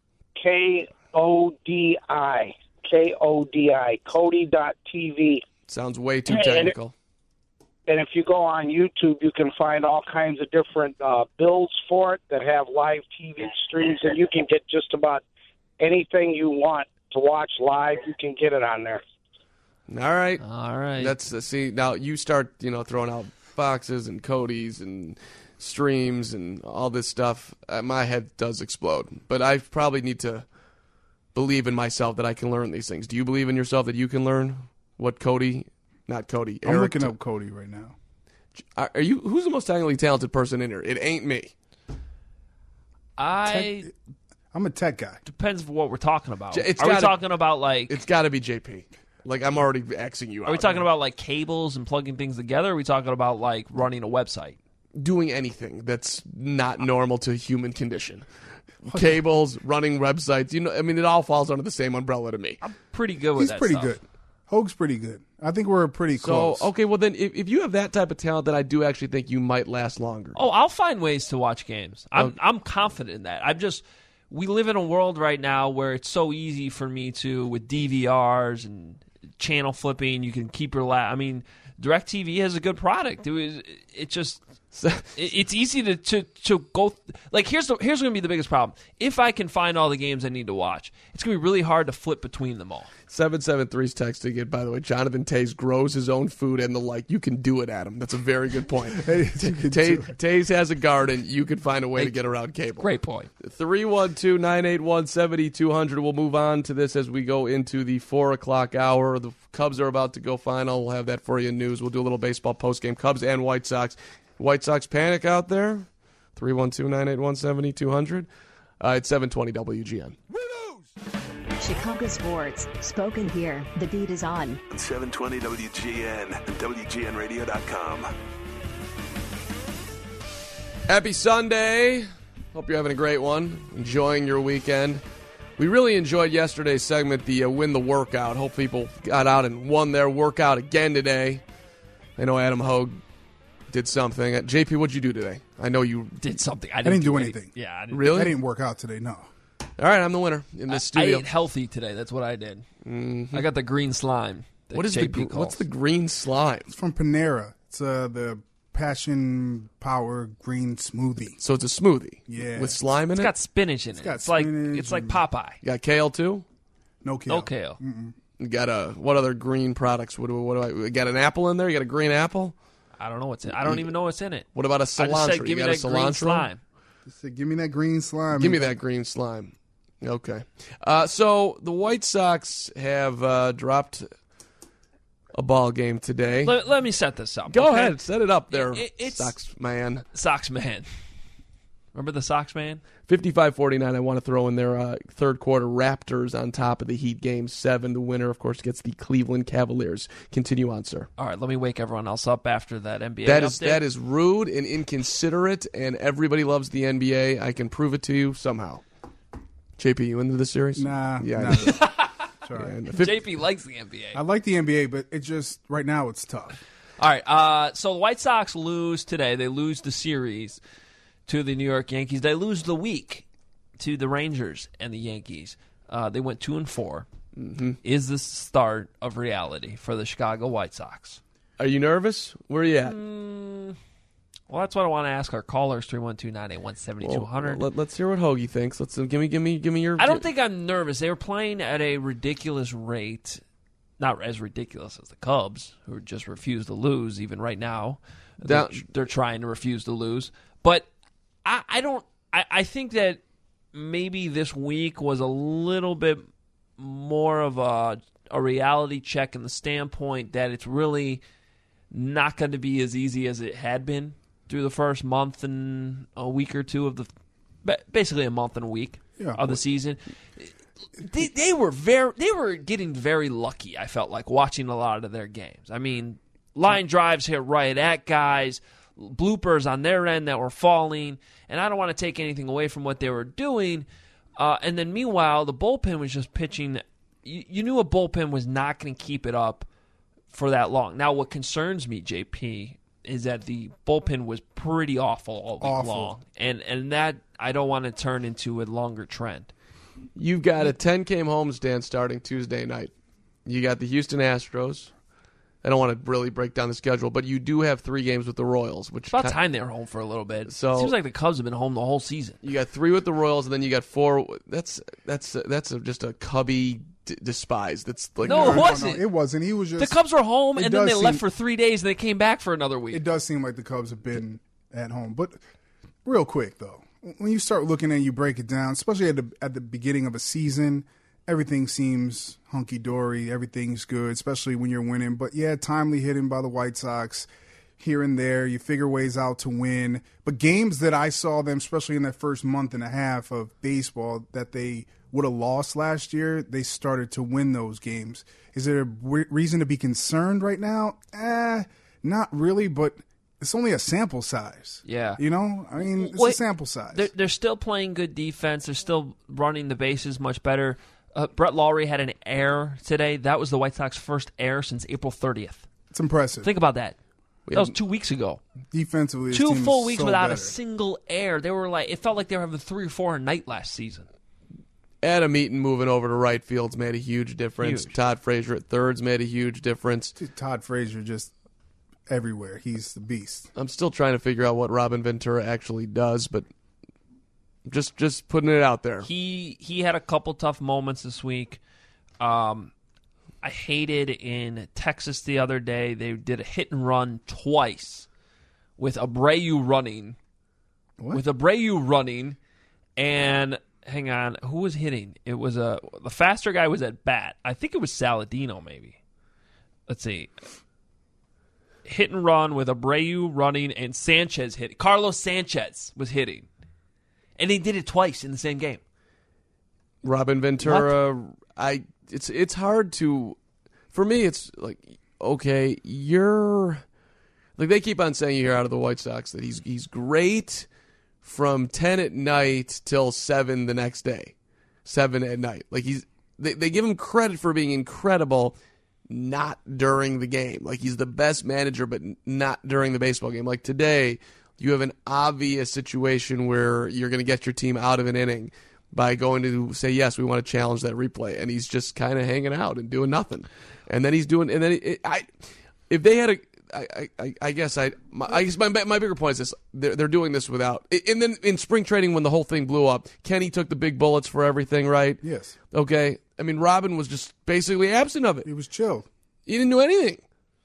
Kodi, Kodi.tv. Sounds way too technical. And if you go on YouTube, you can find all kinds of different builds for it that have live TV streams, and you can get just about anything you want to watch live. You can get it on there. All right. That's see now you start throwing out boxes and Kodis and streams and all this stuff. My head does explode, but I probably need to believe in myself that I can learn these things. Do you believe in yourself that you can learn what Kodi? Not Kodi. I'm looking up Kodi right now. Are you? Who's the most technically talented person in here? It ain't me. I'm a tech guy. Depends what we're talking about. We talking about like? It's got to be JP. Like I'm already Xing you out. Are we talking about like cables and plugging things together? Or are we talking about like running a website? Doing anything that's not normal to human condition. Cables, running websites. It all falls under the same umbrella to me. I'm pretty good with that He's pretty stuff. good. Hogue's pretty good. I think we're pretty close. So, okay, well then, if you have that type of talent, then I do actually think you might last longer. Oh, I'll find ways to watch games. I'm confident in that. We live in a world right now where it's so easy for me to, with DVRs and channel flipping, you can keep your DirecTV has a good product. It's easy to go. Here's going to be the biggest problem. If I can find all the games I need to watch, it's going to be really hard to flip between them all. 773's texting it, by the way. Jonathan Taze grows his own food and the like. You can do it, Adam. That's a very good point. Taze has a garden. You can find a way to get around cable. Great point. 312-981-7200. We'll move on to this as we go into the 4 o'clock hour. The Cubs are about to go final. We'll have that for you in news. We'll do a little baseball postgame. Cubs and White Sox. White Sox panic out there. 312-981-7200. It's 720 WGN. Chicago sports, spoken here. The beat is on. 720 WGN and WGNradio.com. Happy Sunday. Hope you're having a great one. Enjoying your weekend. We really enjoyed yesterday's segment, the Win the Workout. Hope people got out and won their workout again today. I know Adam Hogue did something. JP, what'd you do today? I know you did something. I didn't do anything. Yeah, I really? I didn't work out today. No. All right, I'm the winner in this studio. I ate healthy today. That's what I did. Mm-hmm. I got the green slime. What's the green slime? It's from Panera. It's the Passion Power Green Smoothie. So it's a smoothie. Yeah. With slime in it? It's got spinach in it. It's like Popeye. You got kale too? No kale. No kale. You got what other green products? What do I got an apple in there? You got a green apple? I don't know what's in it. I don't even know what's in it. What about a cilantro? I just said, give me that green slime. Give me that green slime. Give me that green slime. Okay. So the White Sox have dropped a ball game today. Let me set this up. Go ahead. Set it up there, Sox man. Sox man. Remember the Sox man? 55-49. I want to throw in their third quarter Raptors on top of the Heat Game 7. The winner, of course, gets the Cleveland Cavaliers. Continue on, sir. All right, let me wake everyone else up after that NBA update. That is rude and inconsiderate, and everybody loves the NBA. I can prove it to you somehow. JP, you into the series? Nah. Yeah. Nah. Sorry. Yeah, JP likes the NBA. I like the NBA, but it just right now it's tough. All right, so the White Sox lose today. They lose the series to the New York Yankees. They lose the week to the Rangers and the Yankees. They went 2-4. Mm-hmm. Is this the start of reality for the Chicago White Sox? Are you nervous? Where are you at? Well, that's what I want to ask our callers, 312-981-7200. Well, let's hear what Hoagie thinks. Let's give me your. I don't think I'm nervous. They were playing at a ridiculous rate. Not as ridiculous as the Cubs, who just refuse to lose, even right now. They're trying to refuse to lose. But I think that maybe this week was a little bit more of a reality check in the standpoint that it's really not going to be as easy as it had been through the first month and a week or two of basically a month and a week of the season. They were getting very lucky, I felt like, watching a lot of their games. I mean, line drives hit right at guys, bloopers on their end that were falling, and I don't want to take anything away from what they were doing. And then meanwhile, the bullpen was just pitching. You knew a bullpen was not going to keep it up for that long. Now, what concerns me, JP, is that the bullpen was pretty awful all week long. And that I don't want to turn into a longer trend. You've got a 10-game homestand starting Tuesday night. You got the Houston Astros. I don't want to really break down the schedule, but you do have 3 games with the Royals. Which it's about time they were home for a little bit. So it seems like the Cubs have been home the whole season. You got 3 with the Royals, and then you got 4. That's just a Cubby despise. That's like no, it wasn't. No, it wasn't. He was just the Cubs were home, and then they left for 3 days, and they came back for another week. It does seem like the Cubs have been at home, but real quick though, when you start looking and you break it down, especially at the beginning of a season, everything seems hunky-dory, everything's good, especially when you're winning. But yeah, timely hitting by the White Sox here and there. You figure ways out to win. But games that I saw them, especially in that first month and a half of baseball, that they would have lost last year, they started to win those games. Is there a reason to be concerned right now? Not really, but it's only a sample size. Yeah. You know? I mean, it's a sample size. They're still playing good defense. They're still running the bases much better. Brett Lawrie had an error today. That was the White Sox first error since April 30th. It's impressive. Think about that. That was 2 weeks ago. Defensively, this 2 team full is weeks so without better. a single error. They were like, it felt like they were having 3 or 4 a night last season. Adam Eaton moving over to right field's made a huge difference. Huge. Todd Frazier at third's made a huge difference. Todd Frazier just everywhere. He's the beast. I'm still trying to figure out what Robin Ventura actually does, but just putting it out there. He had a couple tough moments this week. I hated in Texas the other day, they did a hit and run twice with Abreu running. What? With Abreu running, and hang on, who was hitting? It was the faster guy was at bat. I think it was Saladino, maybe. Let's see. Hit and run with Abreu running and Sanchez hitting. Carlos Sanchez was hitting. And he did it twice in the same game. Robin Ventura, it's hard to, for me, it's like, okay, you're, like they keep on saying here out of the White Sox that he's great from 10 at night till 7 the next day. 7 at night. Like they give him credit for being incredible, not during the game. Like he's the best manager, but not during the baseball game. Like today, you have an obvious situation where you're going to get your team out of an inning by going to say, yes, we want to challenge that replay. And he's just kind of hanging out and doing nothing. And then he's doing, and then if they had I guess my bigger point is this: they're doing this without. And then in spring training, when the whole thing blew up, Kenny took the big bullets for everything, right? Yes. Okay. I mean, Robin was just basically absent of it. He was chill. He didn't do anything.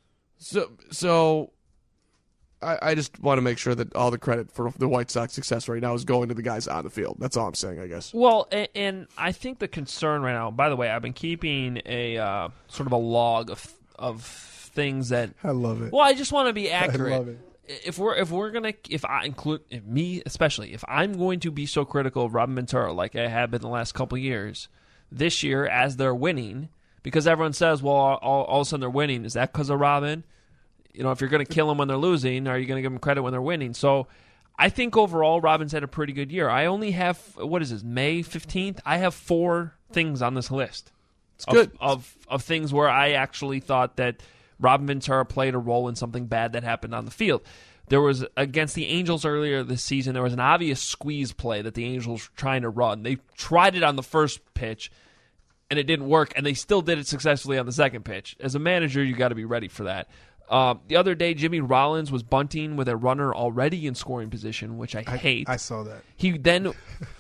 So I just want to make sure that all the credit for the White Sox success right now is going to the guys on the field. That's all I'm saying, I guess. Well, and I think the concern right now. By the way, I've been keeping a sort of a log of things that I love it. Well, I just want to be accurate. I love it. If I include me especially, if I'm going to be so critical of Robin Ventura like I have been the last couple of years, this year as they're winning, because everyone says, well, all of a sudden they're winning. Is that because of Robin? You know, if you're going to kill them when they're losing, are you going to give them credit when they're winning? So I think overall Robin's had a pretty good year. I only have, what is this, May 15th? I have 4 things on this list. It's good. Of things where I actually thought that Robin Ventura played a role in something bad that happened on the field. There was, against the Angels earlier this season, there was an obvious squeeze play that the Angels were trying to run. They tried it on the first pitch, and it didn't work, and they still did it successfully on the second pitch. As a manager, you got to be ready for that. The other day, Jimmy Rollins was bunting with a runner already in scoring position, which I hate. I saw that. He then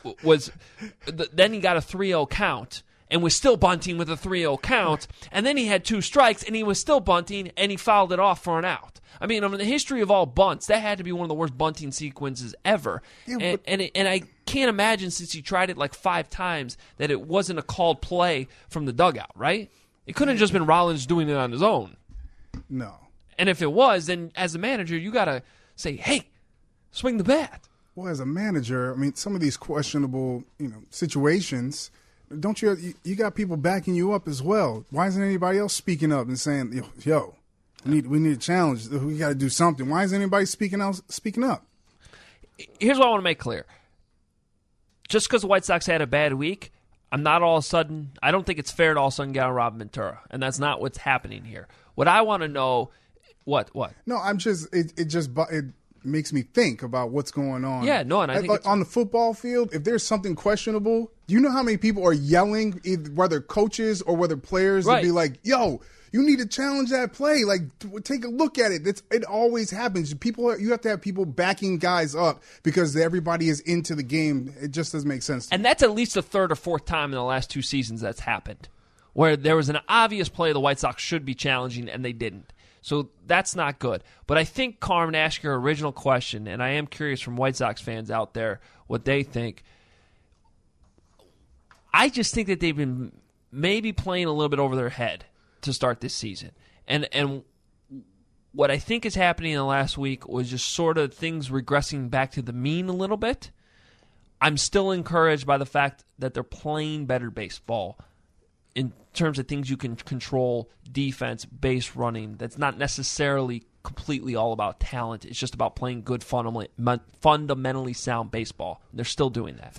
then he got a 3-0 count and was still bunting with a 3-0 count, and then he had 2 strikes, and he was still bunting, and he fouled it off for an out. I mean, in the history of all bunts, that had to be one of the worst bunting sequences ever. Yeah, and I can't imagine, since he tried it like 5 times, that it wasn't a called play from the dugout, right? It couldn't have just been Rollins doing it on his own. No. And if it was, then as a manager, you got to say, hey, swing the bat. Well, as a manager, I mean, some of these questionable, situations, don't you got people backing you up as well? Why isn't anybody else speaking up and saying, yo, we need a challenge. We got to do something. Why isn't anybody speaking up? Here's what I want to make clear. Just because the White Sox had a bad week, I don't think it's fair to all of a sudden get on Robin Ventura. And that's not what's happening here. What I want to know, what? No, it makes me think about what's going on. Yeah, no, and I think on the football field, if there's something questionable, do you know how many people are yelling, whether coaches or whether players, to be like, yo, you need to challenge that play. Like, take a look at it. It always happens. You have to have people backing guys up because everybody is into the game. It just doesn't make sense. And that's at least the 3rd or 4th time in the last 2 seasons that's happened, where there was an obvious play the White Sox should be challenging and they didn't. So that's not good. But I think, Carm, to ask your original question, and I am curious from White Sox fans out there what they think, I just think that they've been maybe playing a little bit over their head to start this season. And what I think is happening in the last week was just sort of things regressing back to the mean a little bit. I'm still encouraged by the fact that they're playing better baseball in terms of things you can control, defense, base running. That's not necessarily completely all about talent. It's just about playing good, fundamentally sound baseball. They're still doing that.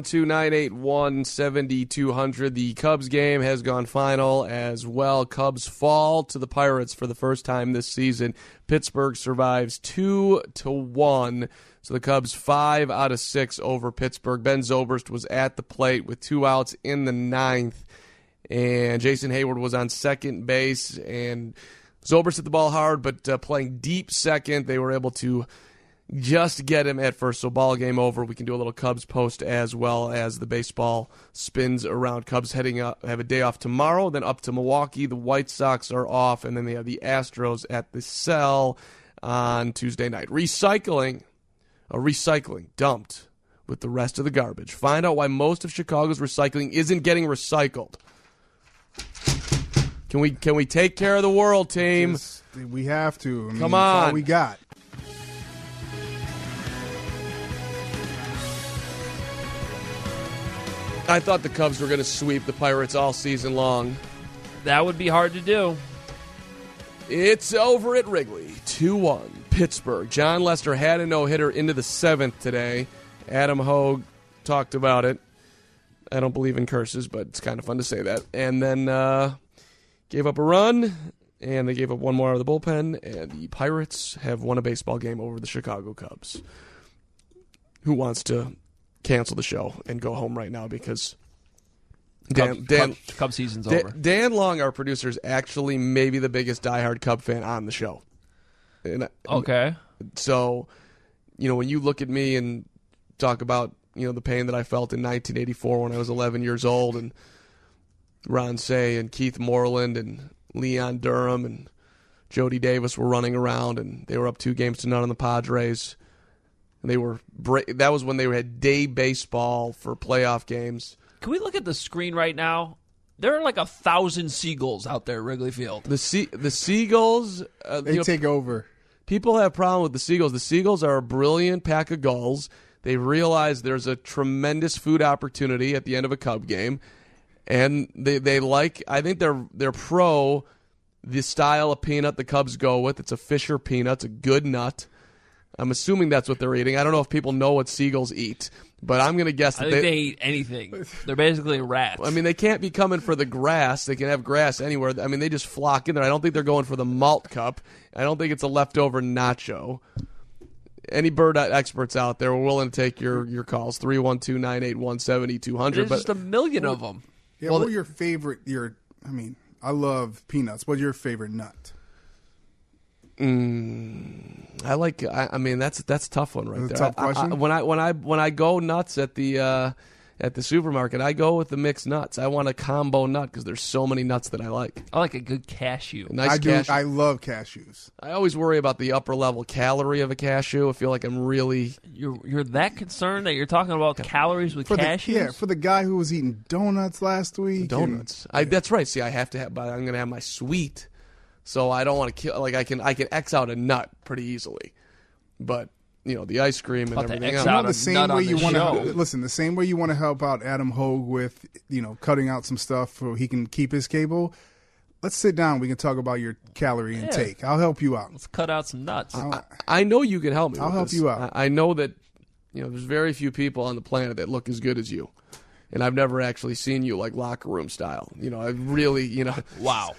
312-981-7200. The Cubs game has gone final as well. Cubs fall to the Pirates for the first time this season. Pittsburgh survives 2-1. So the Cubs 5 out of 6 over Pittsburgh. Ben Zobrist was at the plate with 2 outs in the 9th. And Jason Hayward was on second base, and Zobrist hit the ball hard, but playing deep second, they were able to just get him at first. So ball game over. We can do a little Cubs post as well as the baseball spins around. Cubs heading up, have a day off tomorrow, then up to Milwaukee. The White Sox are off, and then they have the Astros at the Cell on Tuesday night. Recycling dumped with the rest of the garbage. Find out why most of Chicago's recycling isn't getting recycled. Can we take care of the world, team? We have to. Come on. That's all we got. I thought the Cubs were going to sweep the Pirates all season long. That would be hard to do. It's over at Wrigley. 2-1. Pittsburgh. John Lester had a no-hitter into the 7th today. Adam Hogue talked about it. I don't believe in curses, but it's kind of fun to say that. And then gave up a run, and they gave up one more out of the bullpen, and the Pirates have won a baseball game over the Chicago Cubs. Who wants to cancel the show and go home right now because Cub season's over. Dan Long, our producer, is actually maybe the biggest diehard Cub fan on the show. Okay. So, when you look at me and talk about the pain that I felt in 1984 when I was 11 years old, and Ron Say and Keith Moreland and Leon Durham and Jody Davis were running around, and they were up 2-0 on the Padres. And that was when they had day baseball for playoff games. Can we look at the screen right now? There are like 1,000 seagulls out there at Wrigley Field. The seagulls, they take over. People have a problem with the seagulls. The seagulls are a brilliant pack of gulls. They realize there's a tremendous food opportunity at the end of a Cub game, and they like. I think they're pro the style of peanut the Cubs go with. It's a Fisher peanut. It's a good nut. I'm assuming that's what they're eating. I don't know if people know what seagulls eat, but I'm going to guess that I think they eat anything. They're basically rats. I mean, they can't be coming for the grass. They can have grass anywhere. I mean, they just flock in there. I don't think they're going for the malt cup. I don't think it's a leftover nacho. Any bird experts out there, we're willing to take your calls. 312-981-7200. There's just a million of them. Yeah, what are your favorite? I love peanuts. What's your favorite nut? I like. I mean, that's a tough one right there. That's a tough question? When I go nuts at the supermarket, I go with the mixed nuts. I want a combo nut because there's so many nuts that I like. I like a good cashew. Cashew. I love cashews. I always worry about the upper level calorie of a cashew. I feel like I'm really you're that concerned that you're talking about calories with cashews. For the guy who was eating donuts last week. Donuts. That's right. See, I have to have. But I'm going to have my sweet. So I don't want to kill. Like I can X out a nut pretty easily, but the ice cream and everything else. The same way you want to listen. The same way you want to help out Adam Hogue with cutting out some stuff so he can keep his cable. Let's sit down. We can talk about your calorie intake. I'll help you out. Let's cut out some nuts. I know you can help me. I'll help you out. I know that there's very few people on the planet that look as good as you. And I've never actually seen you like locker room style. I really, Wow.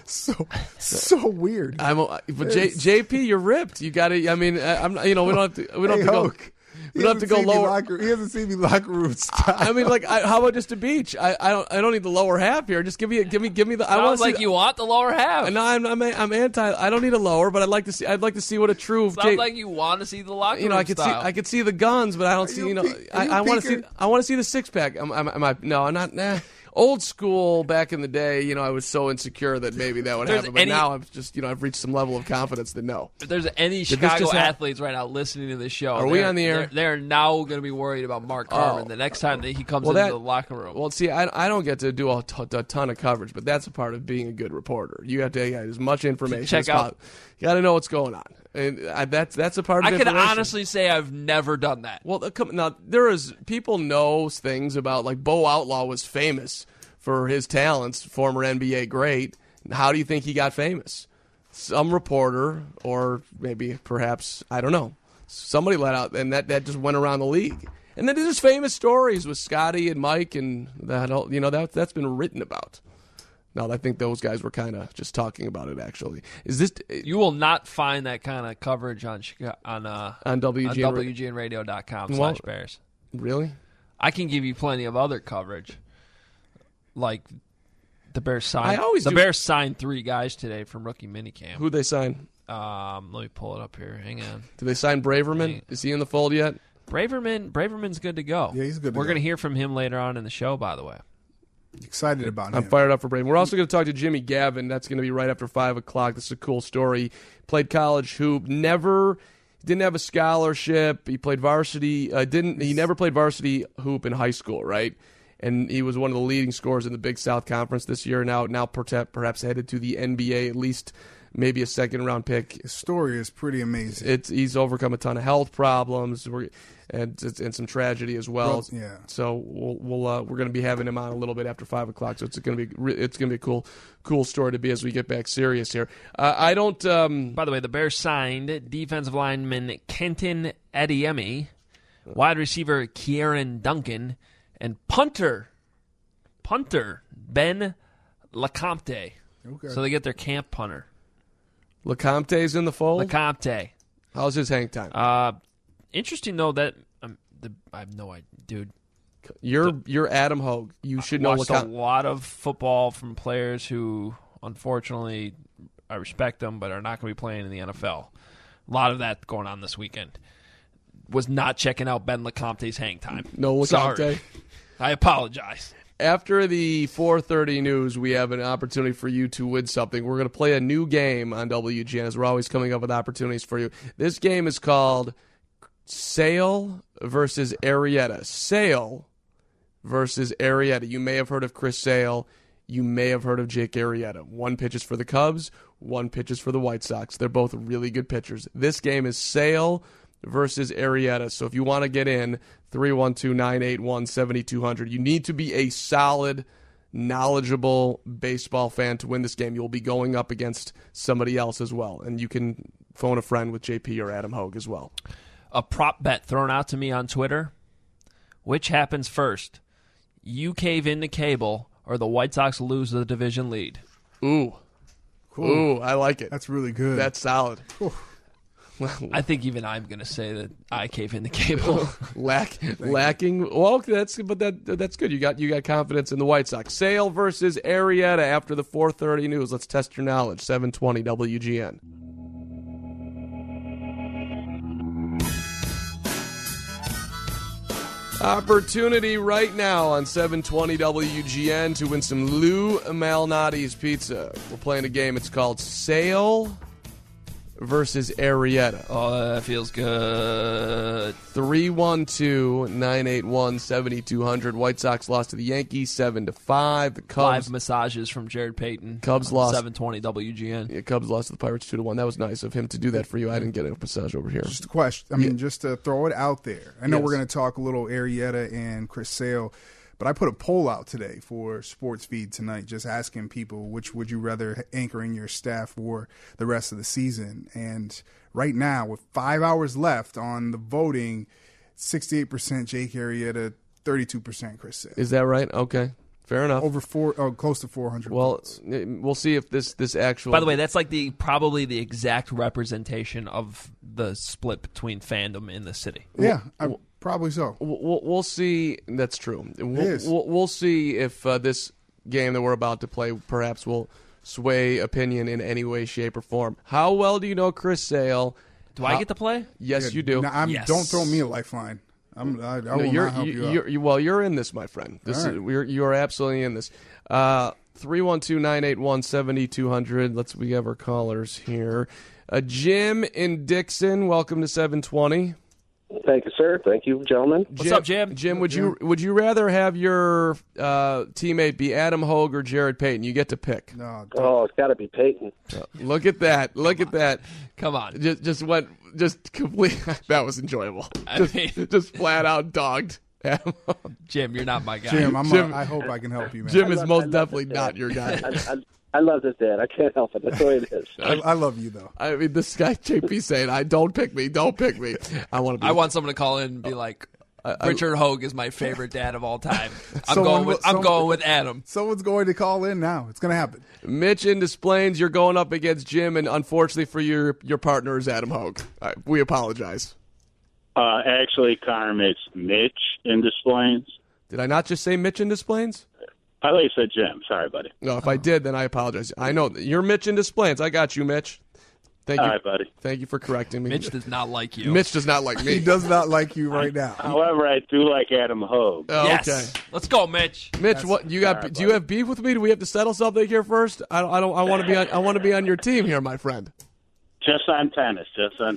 So weird. But JP, you're ripped. You got to. I mean, I'm. We don't have to. We don't have to go. We don't have to go lower. He hasn't seen me locker room style. I mean, how about just a beach? I don't need the lower half here. Just give me the. I want like you want the lower half. No, I'm anti. I don't need a lower, but I'd like to see what a true. Sounds like you want to see the locker room style. I could see the guns, but I don't see. I want to see. I want to see the six pack. I'm not. Nah. Old school back in the day, I was so insecure that maybe that would happen. But now I'm just, I've reached some level of confidence that no. If there's any Chicago athletes right now listening to this show, are we on the air? They're now going to be worried about Mark Carman the next time that he comes into the locker room. Well, see, I don't get to do a ton of coverage, but that's a part of being a good reporter. You have to get as much information as possible. You got to know what's going on. And that's a part of it. I can honestly say I've never done that. Well, now people know things about, like, Bo Outlaw was famous for his talents, former NBA great. How do you think he got famous? Some reporter, or perhaps I don't know. Somebody let out, and that just went around the league. And then there's famous stories with Scotty and Mike, and that's been written about. No, I think those guys were kind of just talking about it. Actually, you will not find that kind of coverage on WGNradio.com/Bears. Really? I can give you plenty of other coverage, like the Bears signed. Bears signed 3 guys today from rookie minicamp. Who'd they sign? Let me pull it up here. Hang on. Did they sign Braverman? Is he in the fold yet? Braverman's good to go. Yeah, he's good. We're going to hear from him later on in the show. By the way. Excited about him. I'm fired up for Braden. We're also going to talk to Jimmy Gavin. That's going to be right after 5 o'clock. This is a cool story. Played college hoop. Didn't have a scholarship. He played varsity. He never played varsity hoop in high school, right? And he was one of the leading scorers in the Big South Conference this year. Now perhaps headed to the NBA, at least maybe a second-round pick. His story is pretty amazing. He's overcome a ton of health problems and some tragedy as well. Yeah. So we're going to be having him on a little bit after 5 o'clock. So it's going to be a cool story to be as we get back serious here. I don't. By the way, the Bears signed defensive lineman Kenton Adeyemi, wide receiver Kieran Duncan, and punter Ben LeCompte. Okay. So they get their camp punter. LeCompte's in the fold? LeCompte. How's his hang time? Interesting, though, that I have no idea, dude. You're Adam Hogue. You should know watched a lot of football from players who, unfortunately, I respect them, but are not going to be playing in the NFL. A lot of that going on this weekend. Was not checking out Ben LeCompte's hang time. No LeCompte. Sorry. I apologize. After the 4:30 news, we have an opportunity for you to win something. We're going to play a new game on WGN, as we're always coming up with opportunities for you. This game is called Sale versus Arrieta. Sale versus Arrieta. You may have heard of Chris Sale. You may have heard of Jake Arrieta. One pitches for the Cubs, one pitches for the White Sox. They're both really good pitchers. This game is Sale versus Arrieta. So if you want to get in, 312-981-7200. You need to be a solid, knowledgeable baseball fan to win this game. You'll be going up against somebody else as well. And you can phone a friend with JP or Adam Hogue as well. a prop bet thrown out to me on Twitter. Which happens first? You cave into Cable or the White Sox lose the division lead? Ooh. Cool. Ooh, I like it. That's really good. That's solid. I think even I'm going to say that I cave into Cable. Lacking. Well, that's good. You got confidence in the White Sox. Sale versus Arrieta after the 4:30 news. Let's test your knowledge. 720 WGN. Opportunity right now on 720 WGN to win some Lou Malnati's pizza. We're playing a game. It's called Sale versus Arrieta. Oh, that feels good. 312-981-7200. White Sox lost to the Yankees 7-5. The Cubs Live massages from Jared Payton. Cubs lost 720 WGN. Yeah, Cubs lost to the Pirates 2-1. That was nice of him to do that for you. I didn't get a massage over here. Just a question. Just to throw it out there. I know Yes. we're going to talk a little Arrieta and Chris Sale, but I put a poll out today for Sports Feed tonight, just asking people which would you rather anchor in your staff for the rest of the season. And right now, with 5 hours left on the voting, 68% Jake Arrieta, 32% Chris Sale. Is that right? Okay. Fair enough. Close to 400 Well, votes. we'll see if this actual... By the way, that's like probably the exact representation of the split between fandom in the city. Yeah, probably so. We'll see. That's true. is. We'll see if this game that we're about to play perhaps will sway opinion in any way, shape, or form. How well do you know Chris Sale? Do I get to play? Yes, you do. Yes. Don't throw me a lifeline. I will not help you out. You're in this, my friend. You're absolutely in this. 312-981-7200. We have our callers here. Jim in Dixon, welcome to 720. Thank you, sir. Thank you, gentlemen. What's up, Jim? Jim, would you rather have your teammate be Adam Hogue or Jared Payton? You get to pick. It's got to be Payton. Look at that. Look at that. Come on. Just complete. That was enjoyable. Just flat out dogged. Jim, you're not my guy. Jim, I hope I can help you, man. Jim is most definitely not your guy. I love this dad. I can't help it. That's the way it is. I love you, though. I mean, this guy JP saying, "Don't pick me. Don't pick me." I want someone to call in and be like, Richard Hogue is my favorite dad of all time. I'm Someone going with Adam. Someone's going to call in now. It's going to happen. Mitch in Des Plaines, you're going up against Jim, and unfortunately for your partner is Adam Hogue. We apologize. Actually, Carm, it's Mitch in Des Plaines. Did I not just say Mitch in Des Plaines? I thought you said Jim. Sorry, buddy. No, if I did, then I apologize. I know you're Mitch in Des Plaines. I got you, Mitch. Thank you. All right, buddy. Thank you for correcting me. Mitch does not like you. Mitch does not like me. He does not like you right now. However, I do like Adam Hogue. Oh, Yes. okay. Let's go, Mitch. Mitch, what you got? All right, do you have beef with me? Do we have to settle something here first? I want to be on. I want to be on your team here, my friend. Just on tennis.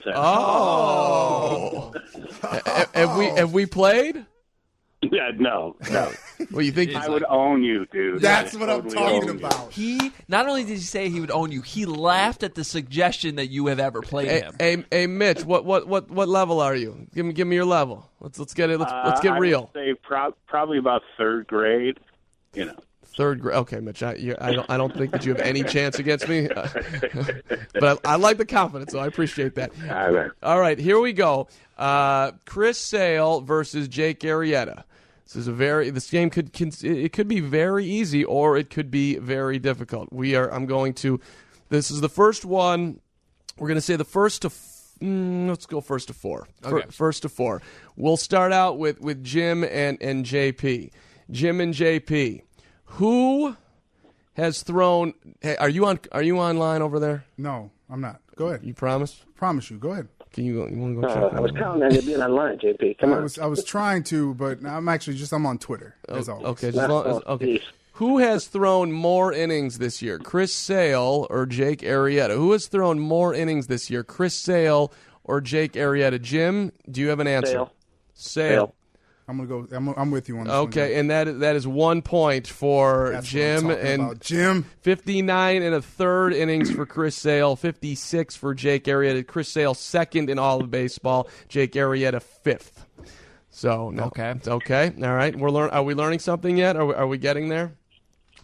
Oh. have we played? Yeah, no. Well, you think I would own you, dude. That's I'd what I'm totally talking own you. about. He not only did he say he would own you, he laughed at the suggestion that you have ever played him. Hey, Mitch, what level are you? Give me your level. Let's get it. Let's get real. I would say probably about third grade. You know. Third grade. Okay, Mitch. I don't think that you have any chance against me. But I like the confidence, so I appreciate that. All right, here we go. Chris Sale versus Jake Arrieta. This game could be very easy or it could be very difficult. This is the first one. We're going to say the first to. Let's go first to four. Okay. First to four. We'll start out with Jim and JP. Jim and JP. Who has thrown? Hey, are you online over there? No, I'm not. Go ahead. You promise? Promise you. Go ahead. Can you want to go check? I was counting on you being online, JP. Come on. I was trying to, but I'm on Twitter. As always. Okay. Okay. Who has thrown more innings this year, Chris Sale or Jake Arrieta? Who has thrown more innings this year, Chris Sale or Jake Arrieta? Jim, do you have an answer? Sale. I'm gonna go. I'm with you on this. Okay, and that is 1 point for That's Jim, what I'm talking and about. Jim 59 and a third innings for Chris Sale, 56 for Jake Arrieta. Chris Sale second in all of baseball, Jake Arrieta fifth. So Okay. All right. Are we learning something yet? Are we getting there?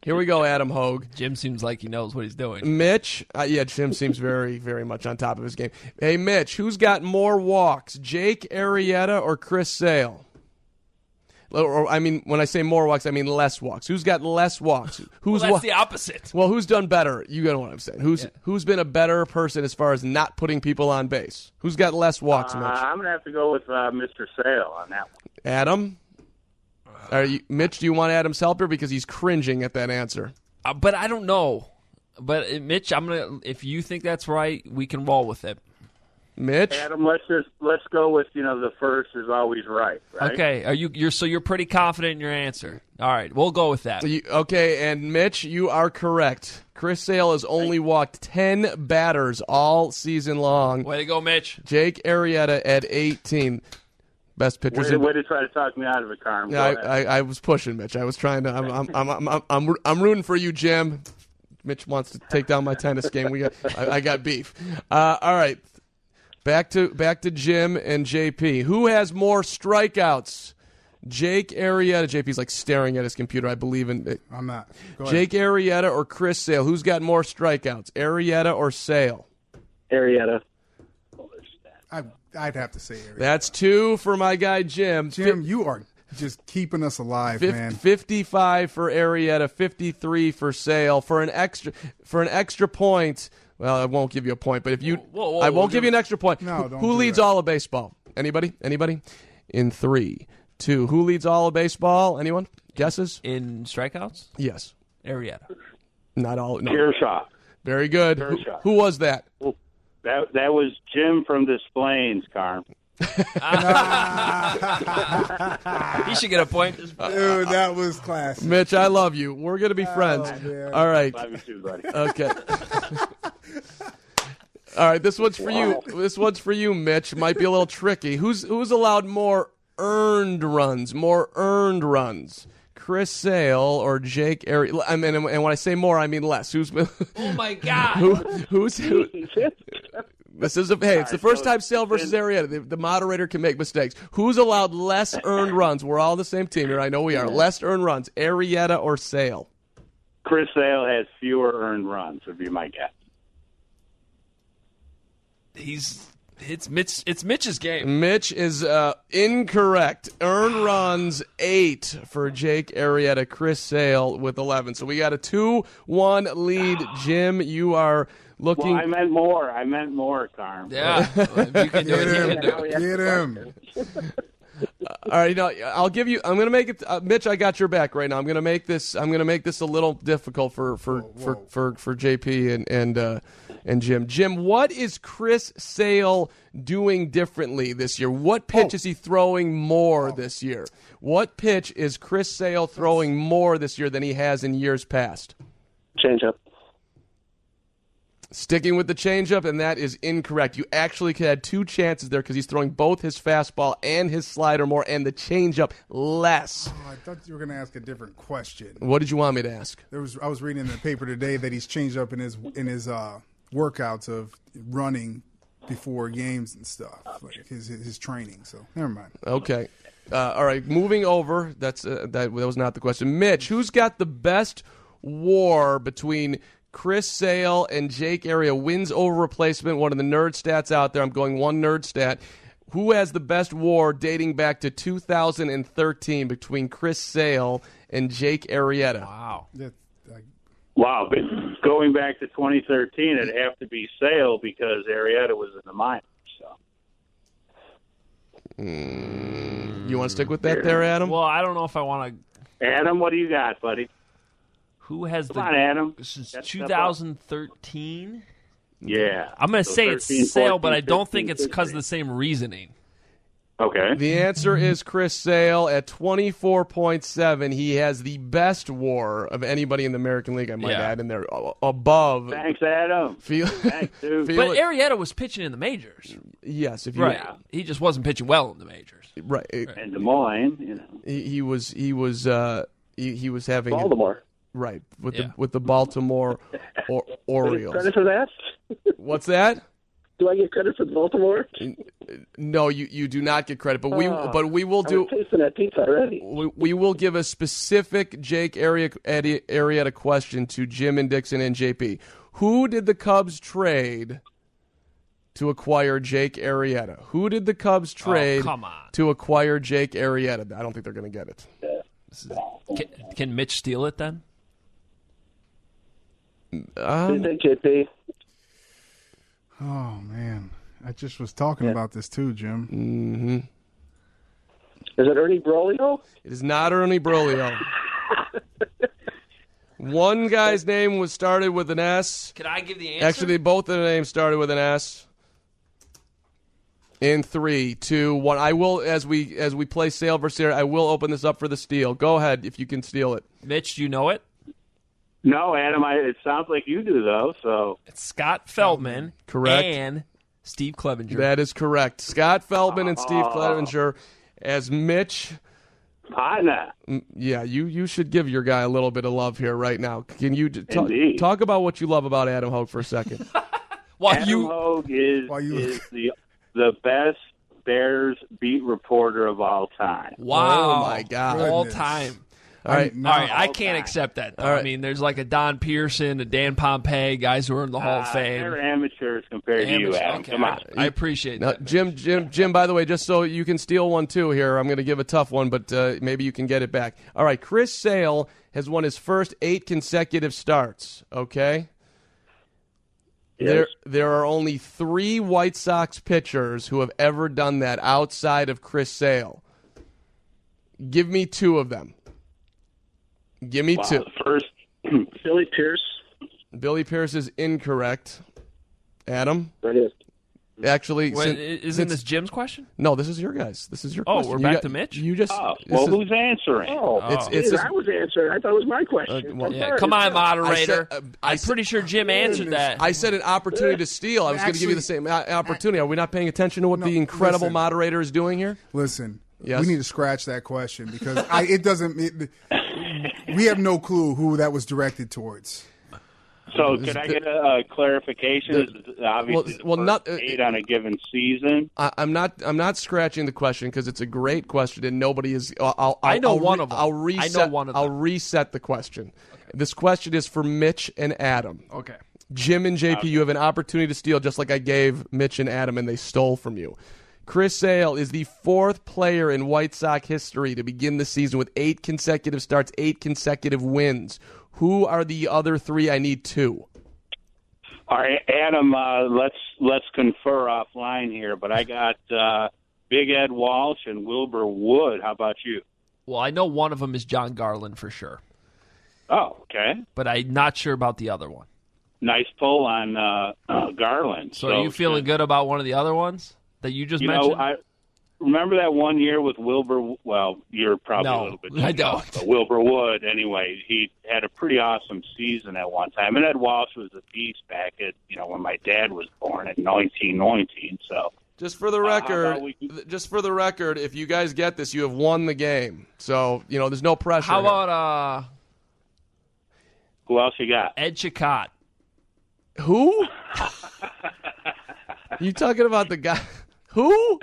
Here we go, Adam Hogue. Jim seems like he knows what he's doing. Mitch, yeah, Jim seems very, very much on top of his game. Hey, Mitch, who's got more walks, Jake Arrieta or Chris Sale? Or, I mean, when I say more walks, I mean less walks. Who's got less walks? That's the opposite. Well, who's done better? You know what I'm saying. Who's been a better person as far as not putting people on base? Who's got less walks, Mitch? I'm going to have to go with Mr. Sale on that one. Adam? Mitch, do you want Adam's help here? Because he's cringing at that answer. But I don't know. But, Mitch, if you think that's right, we can roll with it. Mitch? Adam, let's go with, the first is always right? Okay. You're pretty confident in your answer. All right, we'll go with that. Okay, and Mitch, you are correct. Chris Sale has only walked 10 batters all season long. Way to go, Mitch. Jake Arrieta at 18. Best pitchers. Way to try to talk me out of it, Carm. Yeah, I was pushing, Mitch. I was trying to. I'm rooting for you, Jim. Mitch wants to take down my tennis game. I got beef. All right. Back to Jim and JP. Who has more strikeouts? Jake Arrieta. JP's like staring at his computer. I believe in it. I'm not. Go Jake Arrieta or Chris Sale? Who's got more strikeouts? Arrieta or Sale? Arrieta. I'd have to say Arrieta. That's 2 for my guy Jim. Jim, you are just keeping us alive, man. 55 for Arrieta, 53 for Sale. For an extra point. Well, I won't give you a point, but if you, I won't give you an extra point. No, don't Who do leads that. all of baseball? Anybody? In 3, 2. Who leads all of baseball? Anyone? Guesses? In strikeouts? Yes. Arrieta. Not all. No. Kershaw. Very good. Kershaw. Who was that? That was Jim from Des Plaines, Carm. He should get a point. Dude, that was classic. Mitch, I love you. We're going to be friends. Man. All right. Love you too, buddy. Okay. All right, this one's for you. This one's for you, Mitch. Might be a little tricky. Who's allowed more earned runs? Chris Sale or Jake Arrieta? I mean, and when I say more, I mean less. Who's been? Oh my God! Who? This is it's the first time Sale versus Arrieta. The moderator can make mistakes. Who's allowed less earned runs? We're all on the same team here. I know we are. Less earned runs, Arrieta or Sale? Chris Sale has fewer earned runs, would be my guess. It's Mitch's game. Mitch is incorrect. Earned runs 8 for Jake Arrieta. Chris Sale with 11. So we got a 2-1 lead. Jim, you are looking. Well, I meant more, Carm. Yeah, you can do it. Get him. All right, I'll give you. I'm going to make it, Mitch. I got your back right now. I'm going to make this a little difficult for JP and Jim. Jim, what is Chris Sale doing differently this year? What pitch is he throwing more this year? What pitch is Chris Sale throwing more this year than he has in years past? Changeup. Sticking with the changeup, and that is incorrect. You actually had 2 chances there because he's throwing both his fastball and his slider more, and the changeup less. Oh, I thought you were going to ask a different question. What did you want me to ask? I was reading in the paper today that he's changed up in his workouts of running before games and stuff, like his training. So never mind. Okay. All right. Moving over. That was not the question. Mitch, who's got the best WAR between Chris Sale and Jake Arrieta? Wins over replacement. One of the nerd stats out there. I'm going one nerd stat. Who has the best WAR dating back to 2013 between Chris Sale and Jake Arrieta? Wow. Wow, but going back to 2013, it'd have to be Sale because Arrieta was in the minors. So. You want to stick with that there, Adam? Well, I don't know if I want to. Adam, what do you got, buddy? Who has Come on, Adam. Since 2013? Yeah. I'm going to say 13, it's Sale, 14, but I don't 15, think it's because of the same reasoning. Okay. The answer is Chris Sale at 24.7. He has the best WAR of anybody in the American League, I might add, in there above. Thanks, Adam. Thanks, dude. But Arrieta was pitching in the majors. Yes, if right. He just wasn't pitching well in the majors. Right. And Des Moines, you know. He was having Baltimore. Right, with the Baltimore Orioles. Credit for that? What's that? Do I get credit for Baltimore? No, you do not get credit, but we will do. I'm tasting that pizza already. We will give a specific Jake Arrieta question to Jim and Dixon and JP. Who did the Cubs trade to acquire Jake Arrieta? Who did the Cubs trade to acquire Jake Arrieta? I don't think they're going to get it. Can Mitch steal it then? What do you think, JP? Oh, man. I just was talking about this too, Jim. Mm-hmm. Is it Ernie Broglio? It is not Ernie Broglio. One guy's name was started with an S. Can I give the answer? Actually, both of the names started with an S. In 3, 2, 1. I will, as we play Sale versus Air, I will open this up for the steal. Go ahead if you can steal it. Mitch, do you know it? No, Adam, it sounds like you do, though. So it's Scott Feldman, correct, and Steve Clevenger. That is correct. Scott Feldman and Steve Clevenger as Mitch. Partner. Yeah, you should give your guy a little bit of love here right now. Can you talk about what you love about Adam Hogue for a second? Adam Hogue is the best Bears beat reporter of all time. Wow. Oh, my God. All time. All right, I can't accept that, though. All right. I mean, there's like a Don Pearson, a Dan Pompei, guys who are in the Hall of Fame. They're amateurs compared to you, Adam. Okay. Come on. I appreciate now, that. Jim, by the way, just so you can steal one, too, here, I'm going to give a tough one, but maybe you can get it back. All right, Chris Sale has won his first 8 consecutive starts, okay? Yes. There are only 3 White Sox pitchers who have ever done that outside of Chris Sale. Give me 2 of them. Give me 2. First, Billy Pierce. Billy Pierce is incorrect. Adam? That is. Actually, isn't this Jim's question? No, this is your guys. This is your Oh, question. we're back to Mitch? You just. who's answering? I was answering. I thought it was my question. Come on, moderator. I'm pretty sure Jim answered that. I said an opportunity to steal. I was going to give you the same opportunity. Are we not paying attention to what the incredible moderator is doing here? Listen, Yes? we need to scratch that question because it doesn't. We have no clue who that was directed towards. So, could I get a clarification? Obviously, not 8 on a given season. I'm not scratching the question because it's a great question and nobody is. I know one of them. I'll reset. I know one of them. I'll reset the question. Okay. This question is for Mitch and Adam. Okay. Jim and JP, you have an opportunity to steal, just like I gave Mitch and Adam, and they stole from you. Chris Sale is the 4th player in White Sox history to begin the season with 8 consecutive starts, 8 consecutive wins. Who are the other 3? I need 2. All right, Adam. Let's confer offline here. But I got Big Ed Walsh and Wilbur Wood. How about you? Well, I know one of them is John Garland for sure. Oh, okay. But I'm not sure about the other one. Nice pull on Garland. So are you feeling good about one of the other ones that you just mentioned? I remember that one year with Wilbur. Well, you're probably a little bit. I don't. But Wilbur Wood, anyway, he had a pretty awesome season at one time. And Ed Walsh was a beast back at when my dad was born in 1919. So just for the record, if you guys get this, you have won the game. So there's no pressure. How about who else you got? Ed Chicot. Who? You talking about the guy? Who?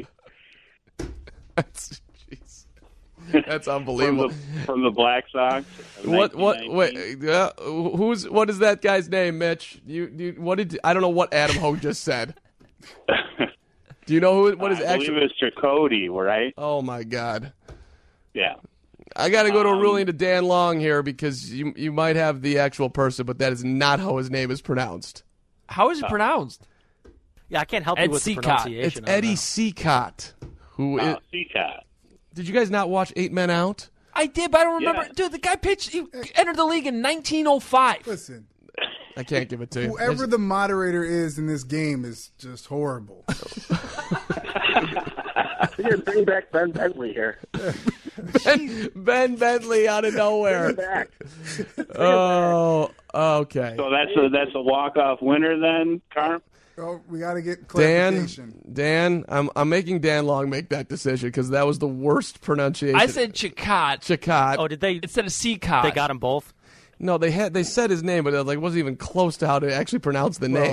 That's unbelievable. From the Black Sox. What? Wait. What is that guy's name, Mitch? I don't know what Adam Hogue just said. Do you know who? What is I believe it's Chakotay, right? Oh my God. Yeah. I got to go to a ruling to Dan Long here because you might have the actual person, but that is not how his name is pronounced. How is it pronounced? Yeah, I can't help you with the pronunciation. It's Eddie Seacott. Seacott. Did you guys not watch 8 Men Out? I did, but I don't remember. Yeah. Dude, the guy pitched. He entered the league in 1905. Listen. I can't give it to you. Whoever the moderator is in this game is just horrible. You're going to bring back Ben Bentley here. Ben Bentley out of nowhere. Oh, okay. So that's a walk-off winner then, Carm? Oh, we got to get clarification. Dan, I'm making Dan Long make that decision because that was the worst pronunciation. I said Chicot. Chicot. Oh, did they? Instead of Seacott. They got them both? No, they said his name, but it wasn't even close to how to actually pronounce the name.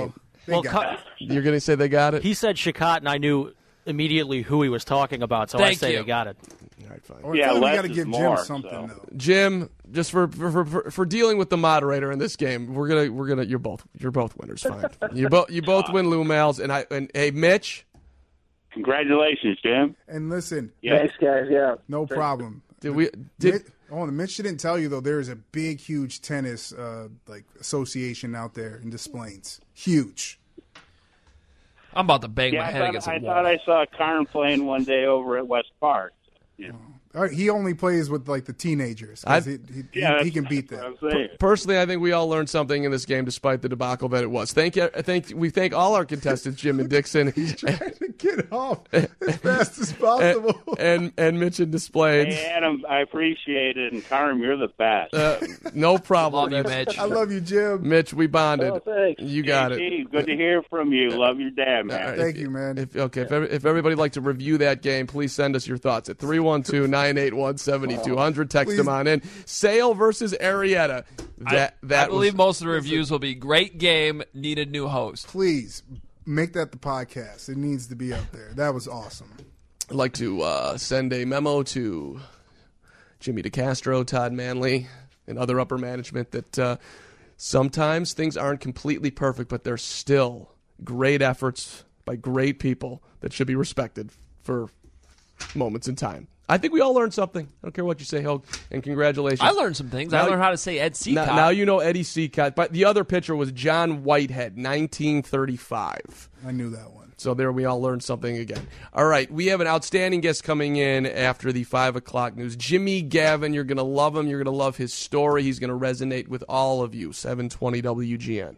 You're going to say they got it? He said Chicotte, and I knew immediately who he was talking about, so I say they got it. All right, fine. We got to give Jim something, though. Jim, just for dealing with the moderator in this game, we're gonna you're both winners. Fine. you both win Lou Mal's, and hey, Mitch. Congratulations, Jim. And listen, thanks, guys. Yeah, no problem. Mitch didn't tell you though. There is a big, huge tennis association out there in Des Plaines. Huge. I'm about to bang my head against the wall. I thought I saw Karn playing one day over at West Park. Yeah. He only plays with the teenagers. He can beat them. Personally, I think we all learned something in this game, despite the debacle that it was. We thank all our contestants, Jim and Dixon. He's trying to get off as fast as possible. and Mitch and Des Plaines. Hey, Adam, I appreciate it, and Carm, you're the best. No problem. Love you, Mitch. I love you, Jim. Mitch, we bonded. Oh, thanks. You got it. Good to hear from you. Love your dad, man. Thank you, man. If everybody would like to review that game, please send us your thoughts at 312-981-7200. Text them on in. Sale versus Arrieta. I believe most of the reviews will be great game, needed new host. Please make that the podcast. It needs to be up there. That was awesome. I'd like to send a memo to Jimmy DeCastro, Todd Manley, and other upper management that sometimes things aren't completely perfect, but they're still great efforts by great people that should be respected for moments in time. I think we all learned something. I don't care what you say, Hogue, and congratulations. I learned some things. I learned how to say Ed Seacott. Now you know Eddie Seacott, but the other pitcher was John Whitehead, 1935. I knew that one. So there we all learned something again. All right, we have an outstanding guest coming in after the 5 o'clock news. Jimmy Gavin, you're going to love him. You're going to love his story. He's going to resonate with all of you. 720 WGN.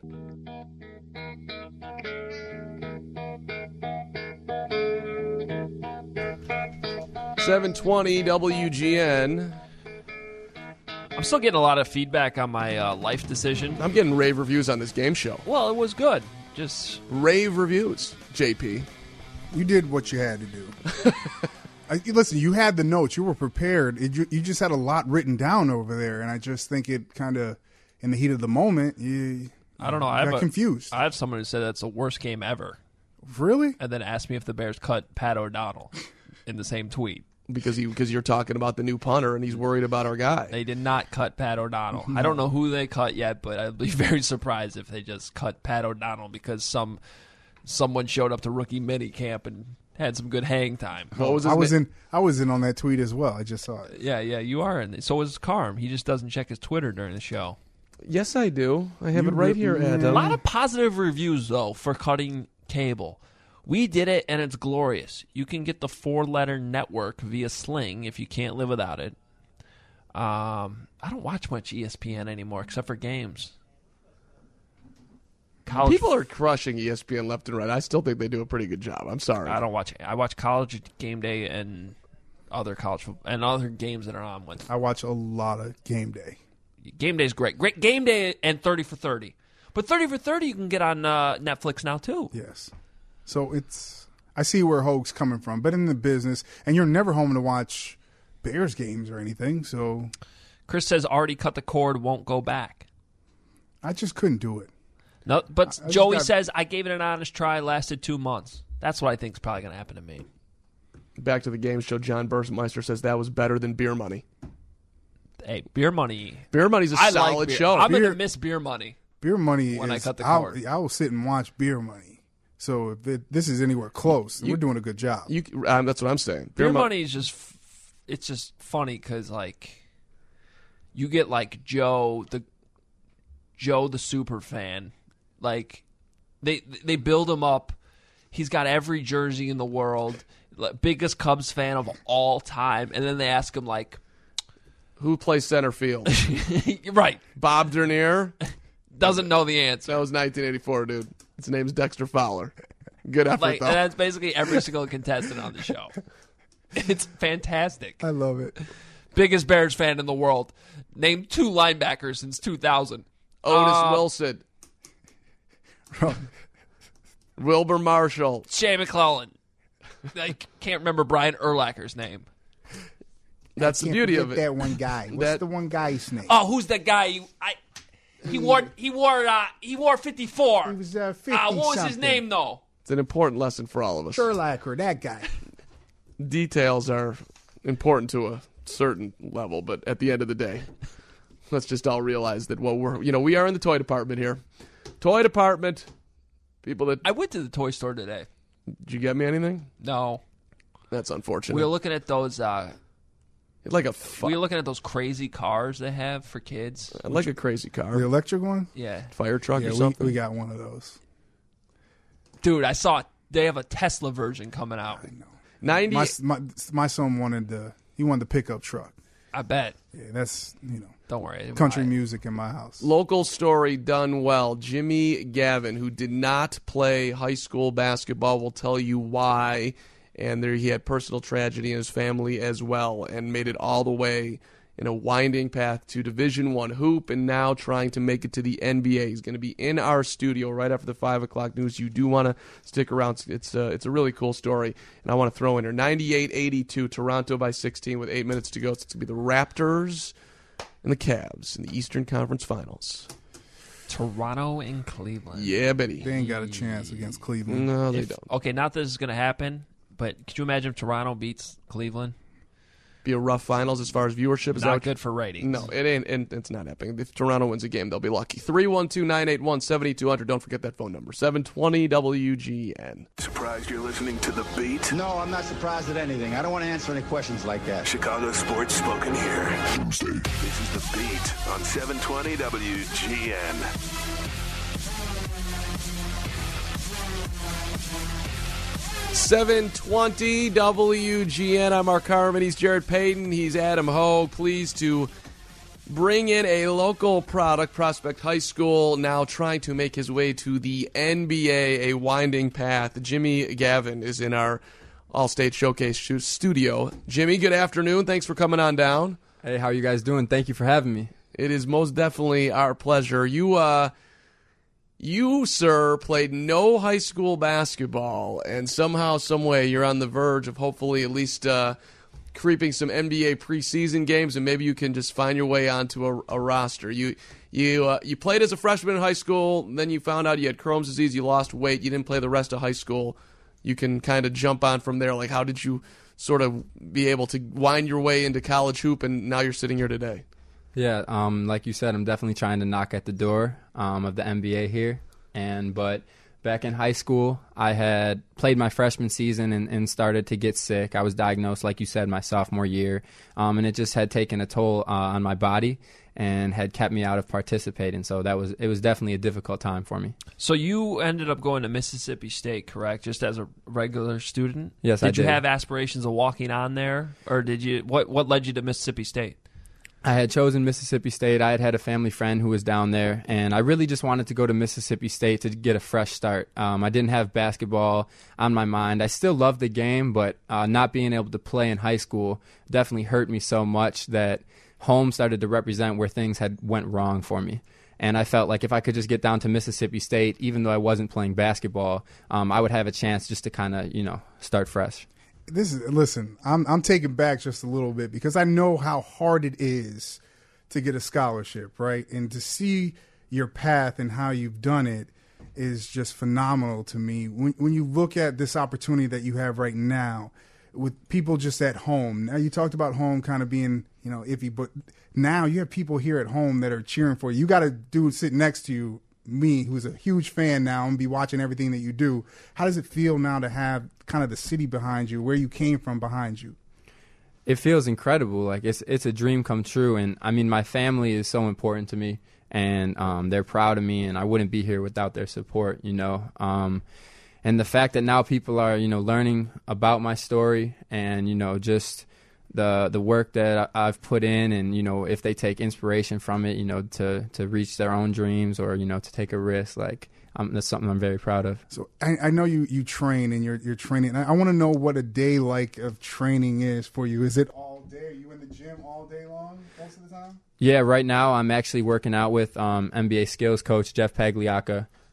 .720 WGN. I'm still getting a lot of feedback on my life decision. I'm getting rave reviews on this game show. Well, it was good. Just rave reviews, JP. You did what you had to do. Listen, you had the notes. You were prepared. You just had a lot written down over there, and I just think it kind of, in the heat of the moment, I don't know. I got confused. I have someone who said that's the worst game ever. Really? And then asked me if the Bears cut Pat O'Donnell in the same tweet. Because you're talking about the new punter and he's worried about our guy. They did not cut Pat O'Donnell. No. I don't know who they cut yet, but I'd be very surprised if they just cut Pat O'Donnell because someone showed up to rookie mini camp and had some good hang time. What was his name? I was in on that tweet as well. I just saw it. Yeah, you are in. So is Carm. He just doesn't check his Twitter during the show. Yes, I do. I have it right here, Adam. A lot of positive reviews though for cutting cable. We did it, and it's glorious. You can get the 4-letter network via Sling if you can't live without it. I don't watch much ESPN anymore, except for games. People are crushing ESPN left and right. I still think they do a pretty good job. I'm sorry. I don't watch it. I watch College Game Day and other college football, and other games that are on. I watch a lot of Game Day. Game Day is great. Great Game Day and 30 for 30. But 30 for 30 you can get on Netflix now, too. Yes. So I see where Hogue's coming from, but in the business, and you're never home to watch Bears games or anything, so. Chris says already cut the cord, won't go back. I just couldn't do it. No, but Joey says, I gave it an honest try, lasted 2 months. That's what I think is probably going to happen to me. Back to the game show, John Burmeister says that was better than Beer Money. Hey, Beer Money. Beer Money's a solid show. I'm going to miss Beer Money. Beer Money when I cut the cord. I will sit and watch Beer Money. So if this is anywhere close, we're doing a good job. That's what I'm saying. Beer Money is it's just funny because like you get like Joe the super fan, like they build him up. He's got every jersey in the world, biggest Cubs fan of all time, and then they ask him like, who plays center field? Right, Bob Dernier doesn't know the answer. That was 1984, dude. His name's Dexter Fowler. Good effort, though. And that's basically every single contestant on the show. It's fantastic. I love it. Biggest Bears fan in the world. Named 2 linebackers since 2000. Otis Wilson. Wilbur Marshall. Shea McClellan. I can't remember Brian Urlacher's name. That's the beauty of it. That one guy. What's the one guy's name? Oh, who's that guy? He wore 54. He was 50 what was his something. name though? It's an important lesson for all of us. Sherlacker, that guy. Details are important to a certain level, but at the end of the day, let's just all realize that we are in the toy department here. Toy department. People that I went to the toy store today. Did you get me anything? No. That's unfortunate. We were looking at those. We were looking at those crazy cars they have for kids. I'd like a crazy car. The electric one? Yeah. Fire truck or something? We got one of those. Dude, I saw they have a Tesla version coming out. I know. 90. My son wanted the pickup truck. I bet. Yeah, that's, Don't worry. country music in my house. Local story done well. Jimmy Gavin, who did not play high school basketball, will tell you why. And he had personal tragedy in his family as well, and made it all the way in a winding path to Division I hoop, and now trying to make it to the NBA. He's going to be in our studio right after the 5 o'clock news. You do want to stick around. It's a really cool story, and I want to throw in here. 98-82, Toronto by 16 with 8 minutes to go. So it's going to be the Raptors and the Cavs in the Eastern Conference Finals. Toronto and Cleveland. Yeah, buddy. They ain't got a chance against Cleveland. No, they don't. Okay, not that this is going to happen, but could you imagine if Toronto beats Cleveland? Be a rough finals as far as viewership. Is not good for ratings. No, it ain't, and it's not happening. If Toronto wins a game, they'll be lucky. 312-981-7200. Don't forget that phone number. 720 WGN. Surprised you're listening to The Beat? No, I'm not surprised at anything. I don't want to answer any questions like that. Chicago sports spoken here. Tuesday. This is The Beat on 720 WGN. 720 WGN. I'm Mark Harmon. He's Jared Payton. He's Adam Hogue. Pleased to bring in a local product, Prospect High School, now trying to make his way to the NBA, a winding path. Jimmy Gavin is in our All-State Showcase studio. Jimmy, good afternoon. Thanks for coming on down. Hey, how you guys doing? Thank you for having me. It is most definitely our pleasure. You, sir, played no high school basketball, and somehow, some way, you're on the verge of hopefully at least creeping some NBA preseason games, and maybe you can just find your way onto a roster. You played as a freshman in high school, then you found out you had Crohn's disease, you lost weight, you didn't play the rest of high school. You can kind of jump on from there. Like, how did you sort of be able to wind your way into college hoop, and now you're sitting here today? Yeah, like you said, I'm definitely trying to knock at the door of the NBA here. But back in high school, I had played my freshman season and started to get sick. I was diagnosed, like you said, my sophomore year, and it just had taken a toll on my body and had kept me out of participating. So it was definitely a difficult time for me. So you ended up going to Mississippi State, correct? Just as a regular student? Yes, I did. Did you have aspirations of walking on there, or did you? What led you to Mississippi State? I had chosen Mississippi State. I had a family friend who was down there, and I really just wanted to go to Mississippi State to get a fresh start. I didn't have basketball on my mind. I still loved the game, but not being able to play in high school definitely hurt me so much that home started to represent where things had went wrong for me. And I felt like if I could just get down to Mississippi State, even though I wasn't playing basketball, I would have a chance just to kind of, start fresh. Listen, I'm taken back just a little bit because I know how hard it is to get a scholarship, right? And to see your path and how you've done it is just phenomenal to me. When you look at this opportunity that you have right now with people just at home. Now, you talked about home kind of being, iffy, but now you have people here at home that are cheering for you. You got a dude sitting next to you, me, who's a huge fan now and be watching everything that you do. How does it feel now to have kind of the city behind you, where you came from behind you? It feels incredible. Like it's a dream come true. And I mean, my family is so important to me, and they're proud of me, and I wouldn't be here without their support, and the fact that now people are, learning about my story and, just the work that I've put in, and if they take inspiration from it, to reach their own dreams or to take a risk, like that's something I'm very proud of. So I know you train and you're training. I want to know what a day like of training is for you. Is it all day? Are you in the gym all day long most of the time? Yeah, right now I'm actually working out with NBA skills coach Jeff Pagliacca.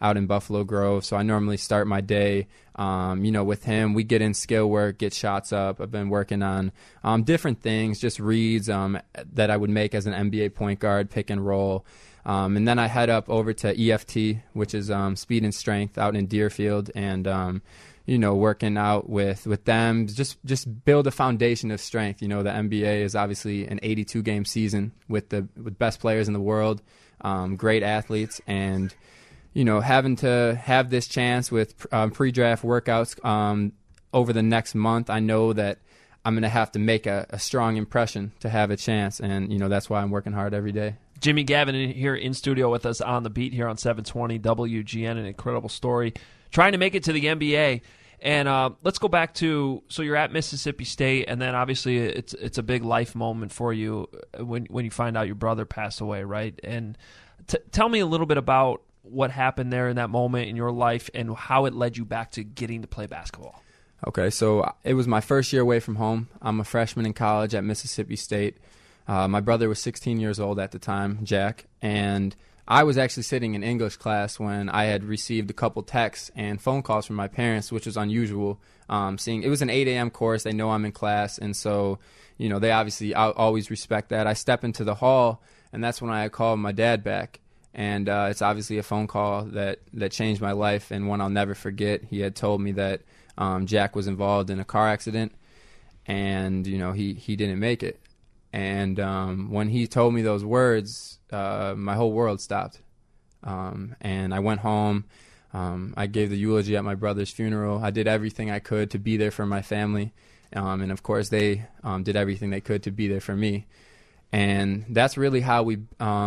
out in Buffalo Grove. So I normally start my day, with him. We get in skill work, get shots up. I've been working on different things, just reads that I would make as an NBA point guard, pick and roll. And then I head up over to EFT, which is speed and strength out in Deerfield, and working out with them, just build a foundation of strength. The NBA is obviously an 82-game season with best players in the world, great athletes, and having to have this chance with pre-draft workouts over the next month, I know that I'm going to have to make a strong impression to have a chance, and that's why I'm working hard every day. Jimmy Gavin here in studio with us on the beat here on 720 WGN, an incredible story. Trying to make it to the NBA. And let's go back to, so you're at Mississippi State, and then obviously it's a big life moment for you when you find out your brother passed away, right? And tell me a little bit about what happened there in that moment in your life and how it led you back to getting to play basketball. Okay, so it was my first year away from home. I'm a freshman in college at Mississippi State. My brother was 16 years old at the time, Jack, and I was actually sitting in English class when I had received a couple texts and phone calls from my parents, which was unusual. It was an 8 a.m. course. They know I'm in class, and so they obviously always respect that. I step into the hall, and that's when I called my dad back. And it's obviously a phone call that changed my life and one I'll never forget. He had told me that Jack was involved in a car accident, and he didn't make it. And when he told me those words, my whole world stopped. And I went home. I gave the eulogy at my brother's funeral. I did everything I could to be there for my family. And, of course, they did everything they could to be there for me. And that's really how we,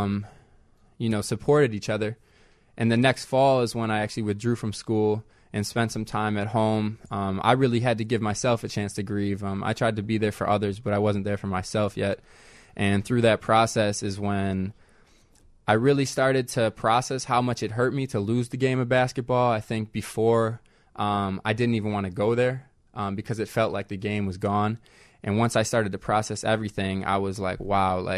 supported each other. And the next fall is when I actually withdrew from school and spent some time at home. I really had to give myself a chance to grieve. I tried to be there for others, but I wasn't there for myself yet. And through that process is when I really started to process how much it hurt me to lose the game of basketball. I think before I didn't even want to go there because it felt like the game was gone. And once I started to process everything, I was like, wow,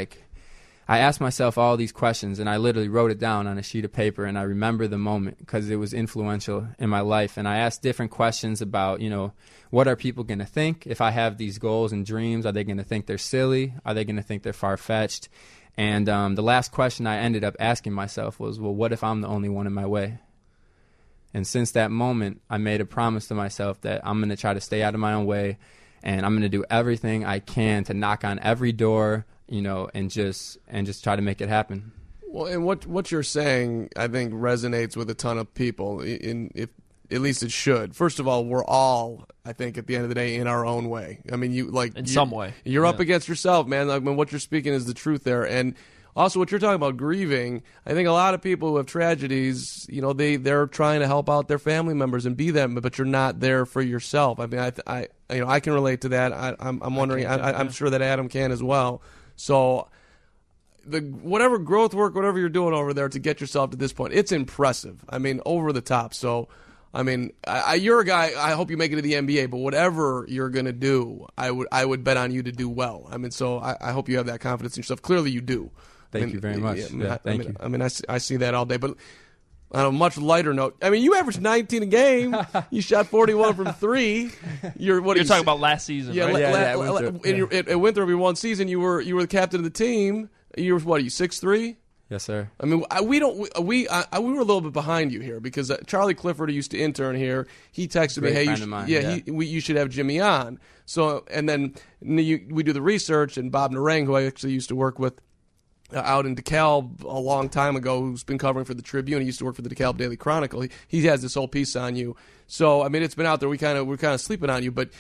I asked myself all these questions, and I literally wrote it down on a sheet of paper, and I remember the moment because it was influential in my life. And I asked different questions about, what are people going to think if I have these goals and dreams? Are they going to think they're silly? Are they going to think they're far-fetched? And the last question I ended up asking myself was, well, what if I'm the only one in my way? And since that moment, I made a promise to myself that I'm going to try to stay out of my own way, and I'm going to do everything I can to knock on every door, and just try to make it happen. Well, and what you're saying, I think, resonates with a ton of people. If at least it should. First of all, we're all, I think, at the end of the day, in our own way. I mean, some way. You're up against yourself, man. What you're speaking is the truth there. And also, what you're talking about, grieving. I think a lot of people who have tragedies, they're trying to help out their family members and be them, but you're not there for yourself. I mean, I can relate to that. I'm wondering. I'm sure that Adam can as well. So, whatever growth work, whatever you're doing over there to get yourself to this point, it's impressive. I mean, over the top. So, I mean, you're a guy. I hope you make it to the NBA. But whatever you're gonna do, I would bet on you to do well. I mean, so I hope you have that confidence in yourself. Clearly, you do. Thank you very much. Thank you. I mean, I see that all day. But on a much lighter note, I mean, you averaged 19 a game. You shot 41 from three. You're talking about last season, right? At Winthrop, your one season, you were the captain of the team. You were what? Are you 6'3"? Yes, sir. I mean, we were a little bit behind you here because Charlie Clifford, who used to intern here, he texted me, "Hey, you should have Jimmy on." So, and then we do the research, and Bob Narang, who I actually used to work with out in DeKalb a long time ago, who's been covering for the Tribune. He used to work for the DeKalb Daily Chronicle. He has this whole piece on you. So, I mean, it's been out there. We're kind of sleeping on you, but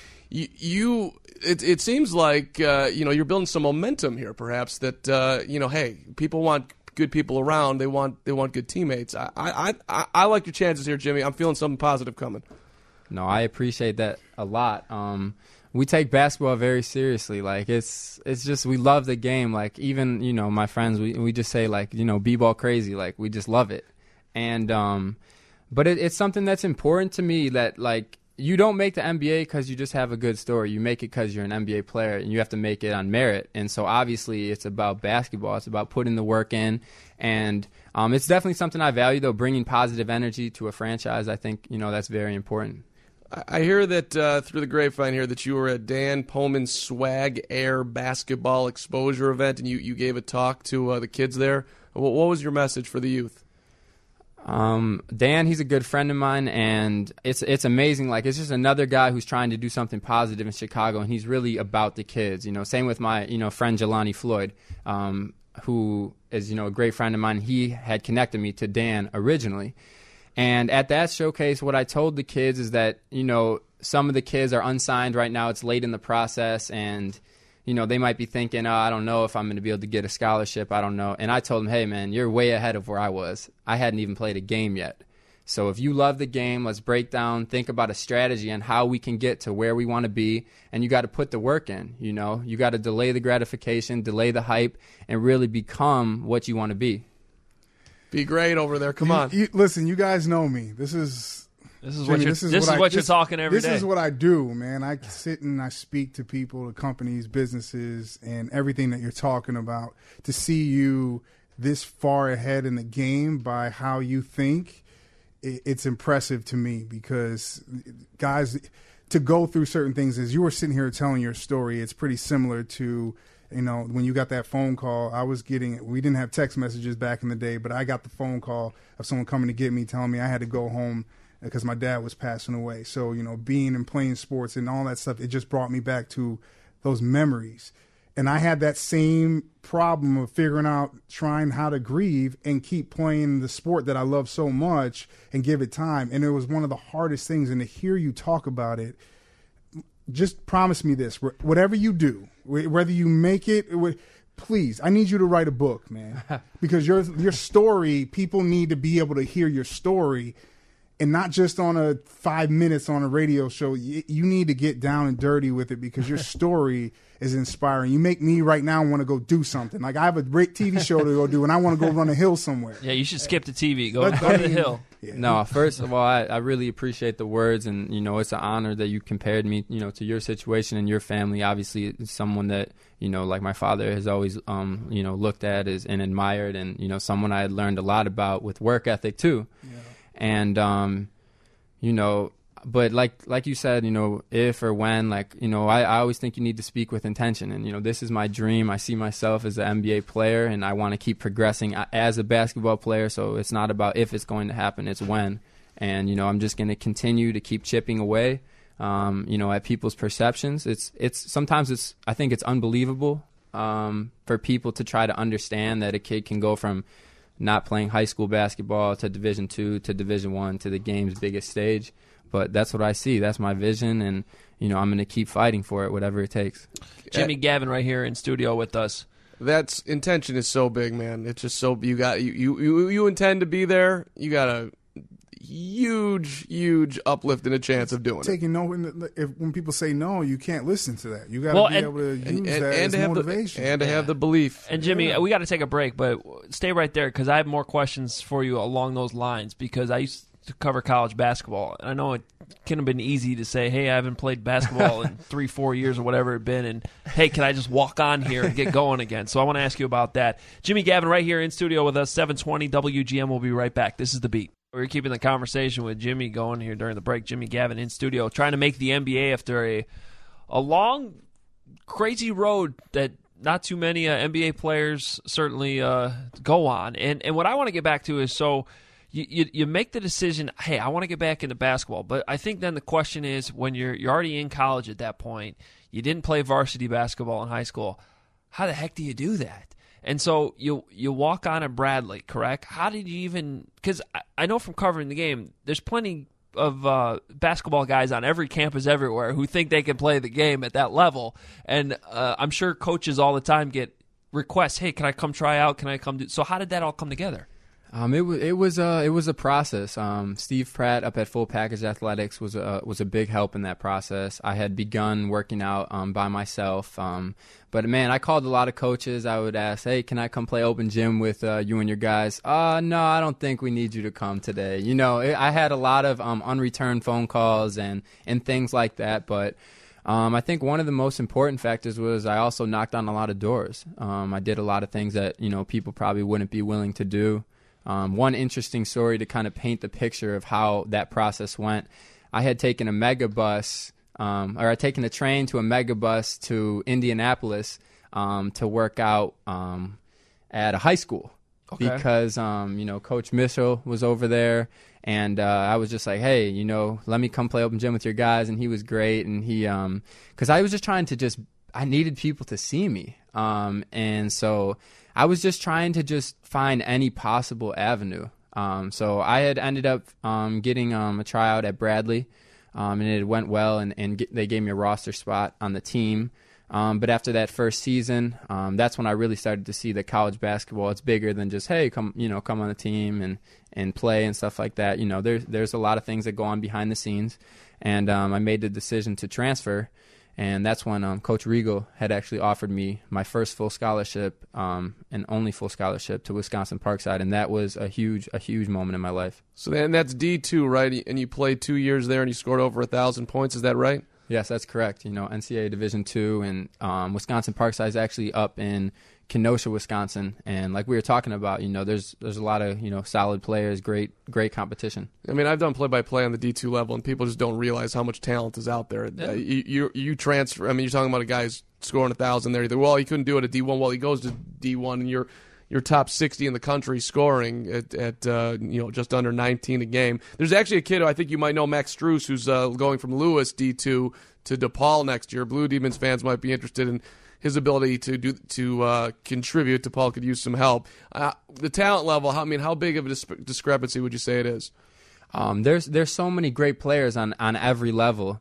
it seems like you're building some momentum here, perhaps that hey, people want good people around. They want good teammates. I like your chances here, Jimmy. I'm feeling something positive coming. No, I appreciate that a lot. We take basketball very seriously. Like it's just we love the game. Like even my friends, we just say b-ball crazy. Like we just love it. And but it's something that's important to me that you don't make the NBA because you just have a good story. You make it because you're an NBA player, and you have to make it on merit. And so obviously it's about basketball. It's about putting the work in. And it's definitely something I value, though, bringing positive energy to a franchise. I think, that's very important. I hear that through the grapevine here that you were at Dan Pullman's Swag Air basketball exposure event, and you gave a talk to the kids there. What was your message for the youth? Dan, he's a good friend of mine, and it's amazing. Like, it's just another guy who's trying to do something positive in Chicago, and he's really about the kids. Same with my friend Jelani Floyd, who is a great friend of mine. He had connected me to Dan originally. And at that showcase, what I told the kids is that, some of the kids are unsigned right now. It's late in the process, and, they might be thinking, oh, I don't know if I'm going to be able to get a scholarship. I don't know. And I told them, hey, man, you're way ahead of where I was. I hadn't even played a game yet. So if you love the game, let's break down, think about a strategy on how we can get to where we want to be. And you got to put the work in, You got to delay the gratification, delay the hype, and really become what you want to be. Be great over there. Come on. Listen, you guys know me. This is what you're talking every day. This is what I do, man. I sit and I speak to people, to companies, businesses, and everything that you're talking about. To see you this far ahead in the game by how you think, it's impressive to me, because guys, to go through certain things, as you were sitting here telling your story, it's pretty similar to when you got that phone call. We didn't have text messages back in the day, but I got the phone call of someone coming to get me, telling me I had to go home because my dad was passing away. So, being and playing sports and all that stuff, it just brought me back to those memories. And I had that same problem of trying how to grieve and keep playing the sport that I love so much and give it time. And it was one of the hardest things. And to hear you talk about it, just promise me this: whatever you do, whether you make it, please, I need you to write a book, man, because your story, people need to be able to hear your story, and not just on a 5 minutes on a radio show. You need to get down and dirty with it, because your story is inspiring. You make me right now want to go do something. Like, I have a great TV show to go do, and I want to go run a hill somewhere. Yeah, you should skip the TV. Go to the hill. Yeah. No, first of all, I really appreciate the words, and it's an honor that you compared me, to your situation and your family. Obviously, it's someone that like my father has always looked at and admired, and someone I had learned a lot about with work ethic too. Yeah. And but like you said, if or when, I always think you need to speak with intention. And, this is my dream. I see myself as an NBA player, and I want to keep progressing as a basketball player. So it's not about if it's going to happen, it's when. And, I'm just going to continue to keep chipping away, at people's perceptions. I think it's unbelievable for people to try to understand that a kid can go from not playing high school basketball to Division II to Division I to the game's biggest stage. But that's what I see. That's my vision, and I'm going to keep fighting for it, whatever it takes. Jimmy Gavin right here in studio with us. That's intention is so big, man. It's just so you intend to be there. You got a huge uplift and a chance of doing taking no. When people say no, you can't listen to that. You got to be able to use that as motivation and to have the belief. And Jimmy, we got to take a break, but stay right there, because I have more questions for you along those lines, because I used to cover college basketball. And I know it can have been easy to say, hey, I haven't played basketball in 3-4 years or whatever it's been, and hey, can I just walk on here and get going again? So I want to ask you about that. Jimmy Gavin right here in studio with us, 720 WGN. We'll be right back. This is The Beat. We're keeping the conversation with Jimmy going here during the break. Jimmy Gavin in studio, trying to make the NBA after a long, crazy road that not too many NBA players certainly go on. And what I want to get back to is, so you make the decision, hey, I want to get back into basketball. But I think then the question is, when you're already in college at that point, you didn't play varsity basketball in high school, how the heck do you do that? And so you walk on at Bradley, correct? How did you even – because I know from covering the game, there's plenty of basketball guys on every campus everywhere who think they can play the game at that level. And I'm sure coaches all the time get requests, hey, can I come try out? Can I come do – so how did that all come together? It was a process. Steve Pratt up at Full Package Athletics was a big help in that process. I had begun working out by myself, but man, I called a lot of coaches. I would ask, "Hey, can I come play open gym with you and your guys?" No, I don't think we need you to come today. I had a lot of unreturned phone calls and things like that, but. I think one of the most important factors was I also knocked on a lot of doors. I did a lot of things that people probably wouldn't be willing to do. One interesting story to kind of paint the picture of how that process went. I had taken a megabus, or I'd taken a train to a megabus to Indianapolis to work out at a high school. Okay. Because Coach Mitchell was over there. And I was just like, hey, let me come play open gym with your guys. And he was great. And he, because I was just trying to I needed people to see me. And so I was just trying to just find any possible avenue. So I had ended up getting a tryout at Bradley, and it went well. And they gave me a roster spot on the team. But after that first season, that's when I really started to see that college basketball, it's bigger than just, hey, come on the team and play and stuff like that. There's a lot of things that go on behind the scenes. And I made the decision to transfer. And that's when Coach Riegel had actually offered me my first full scholarship and only full scholarship to Wisconsin Parkside. And that was a huge moment in my life. So then that's D2, right? And you played 2 years there and you scored over 1,000 points. Is that right? Yes, that's correct. NCAA Division II, and Wisconsin Parkside is actually up in Kenosha, Wisconsin. And like we were talking about, there's a lot of solid players, great competition. I mean, I've done play-by-play on the D2 level, and people just don't realize how much talent is out there. Yeah. You transfer. I mean, you're talking about a guy who's scoring 1,000 there. Well, he couldn't do it at D1. Well, he goes to D1, and you're top 60 in the country scoring at just under 19 a game. There's actually a kid who I think you might know, Max Struess, who's going from Lewis D2 to DePaul next year. Blue Demons fans might be interested in his ability to contribute. DePaul could use some help. The talent level, how big of a discrepancy would you say it is? There's so many great players on every level.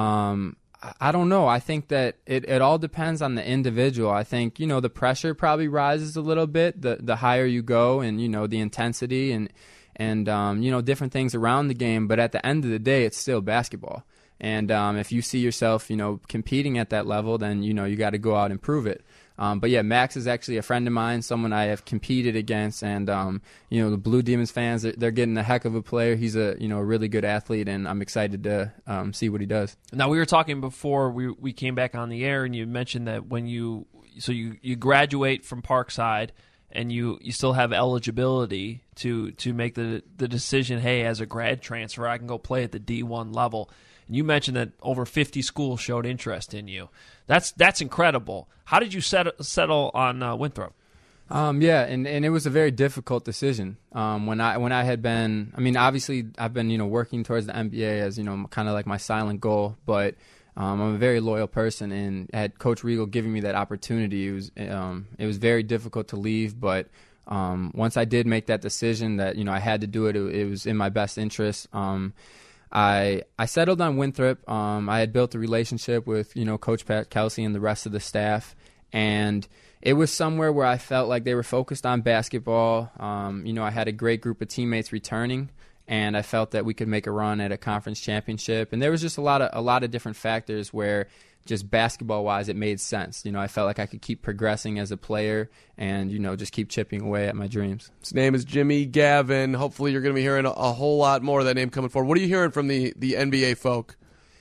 I don't know. I think that it all depends on the individual. I think, the pressure probably rises a little bit the higher you go, and, the intensity and different things around the game. But at the end of the day, it's still basketball. And if you see yourself, competing at that level, then, you got to go out and prove it. But yeah, Max is actually a friend of mine, someone I have competed against, and the Blue Demons fans, they're getting a heck of a player. He's a really good athlete, and I'm excited to see what he does. Now, we were talking before we came back on the air, and you mentioned that when you graduate from Parkside, and you still have eligibility to make the decision, hey, as a grad transfer, I can go play at the D1 level. And you mentioned that over 50 schools showed interest in you. That's incredible. How did you settle on Winthrop? Yeah, and it was a very difficult decision. When I had been, obviously I've been working towards the NBA as kind of like my silent goal, but I'm a very loyal person, and had Coach Riegel giving me that opportunity, it was very difficult to leave, but once I did make that decision that I had to do it, it was in my best interest. I settled on Winthrop. I had built a relationship with, Coach Pat Kelsey and the rest of the staff, and it was somewhere where I felt like they were focused on basketball. I had a great group of teammates returning, and I felt that we could make a run at a conference championship. And there was just a lot of different factors where, just basketball-wise, it made sense. I felt like I could keep progressing as a player and, just keep chipping away at my dreams. His name is Jimmy Gavin. Hopefully you're going to be hearing a whole lot more of that name coming forward. What are you hearing from the NBA folk?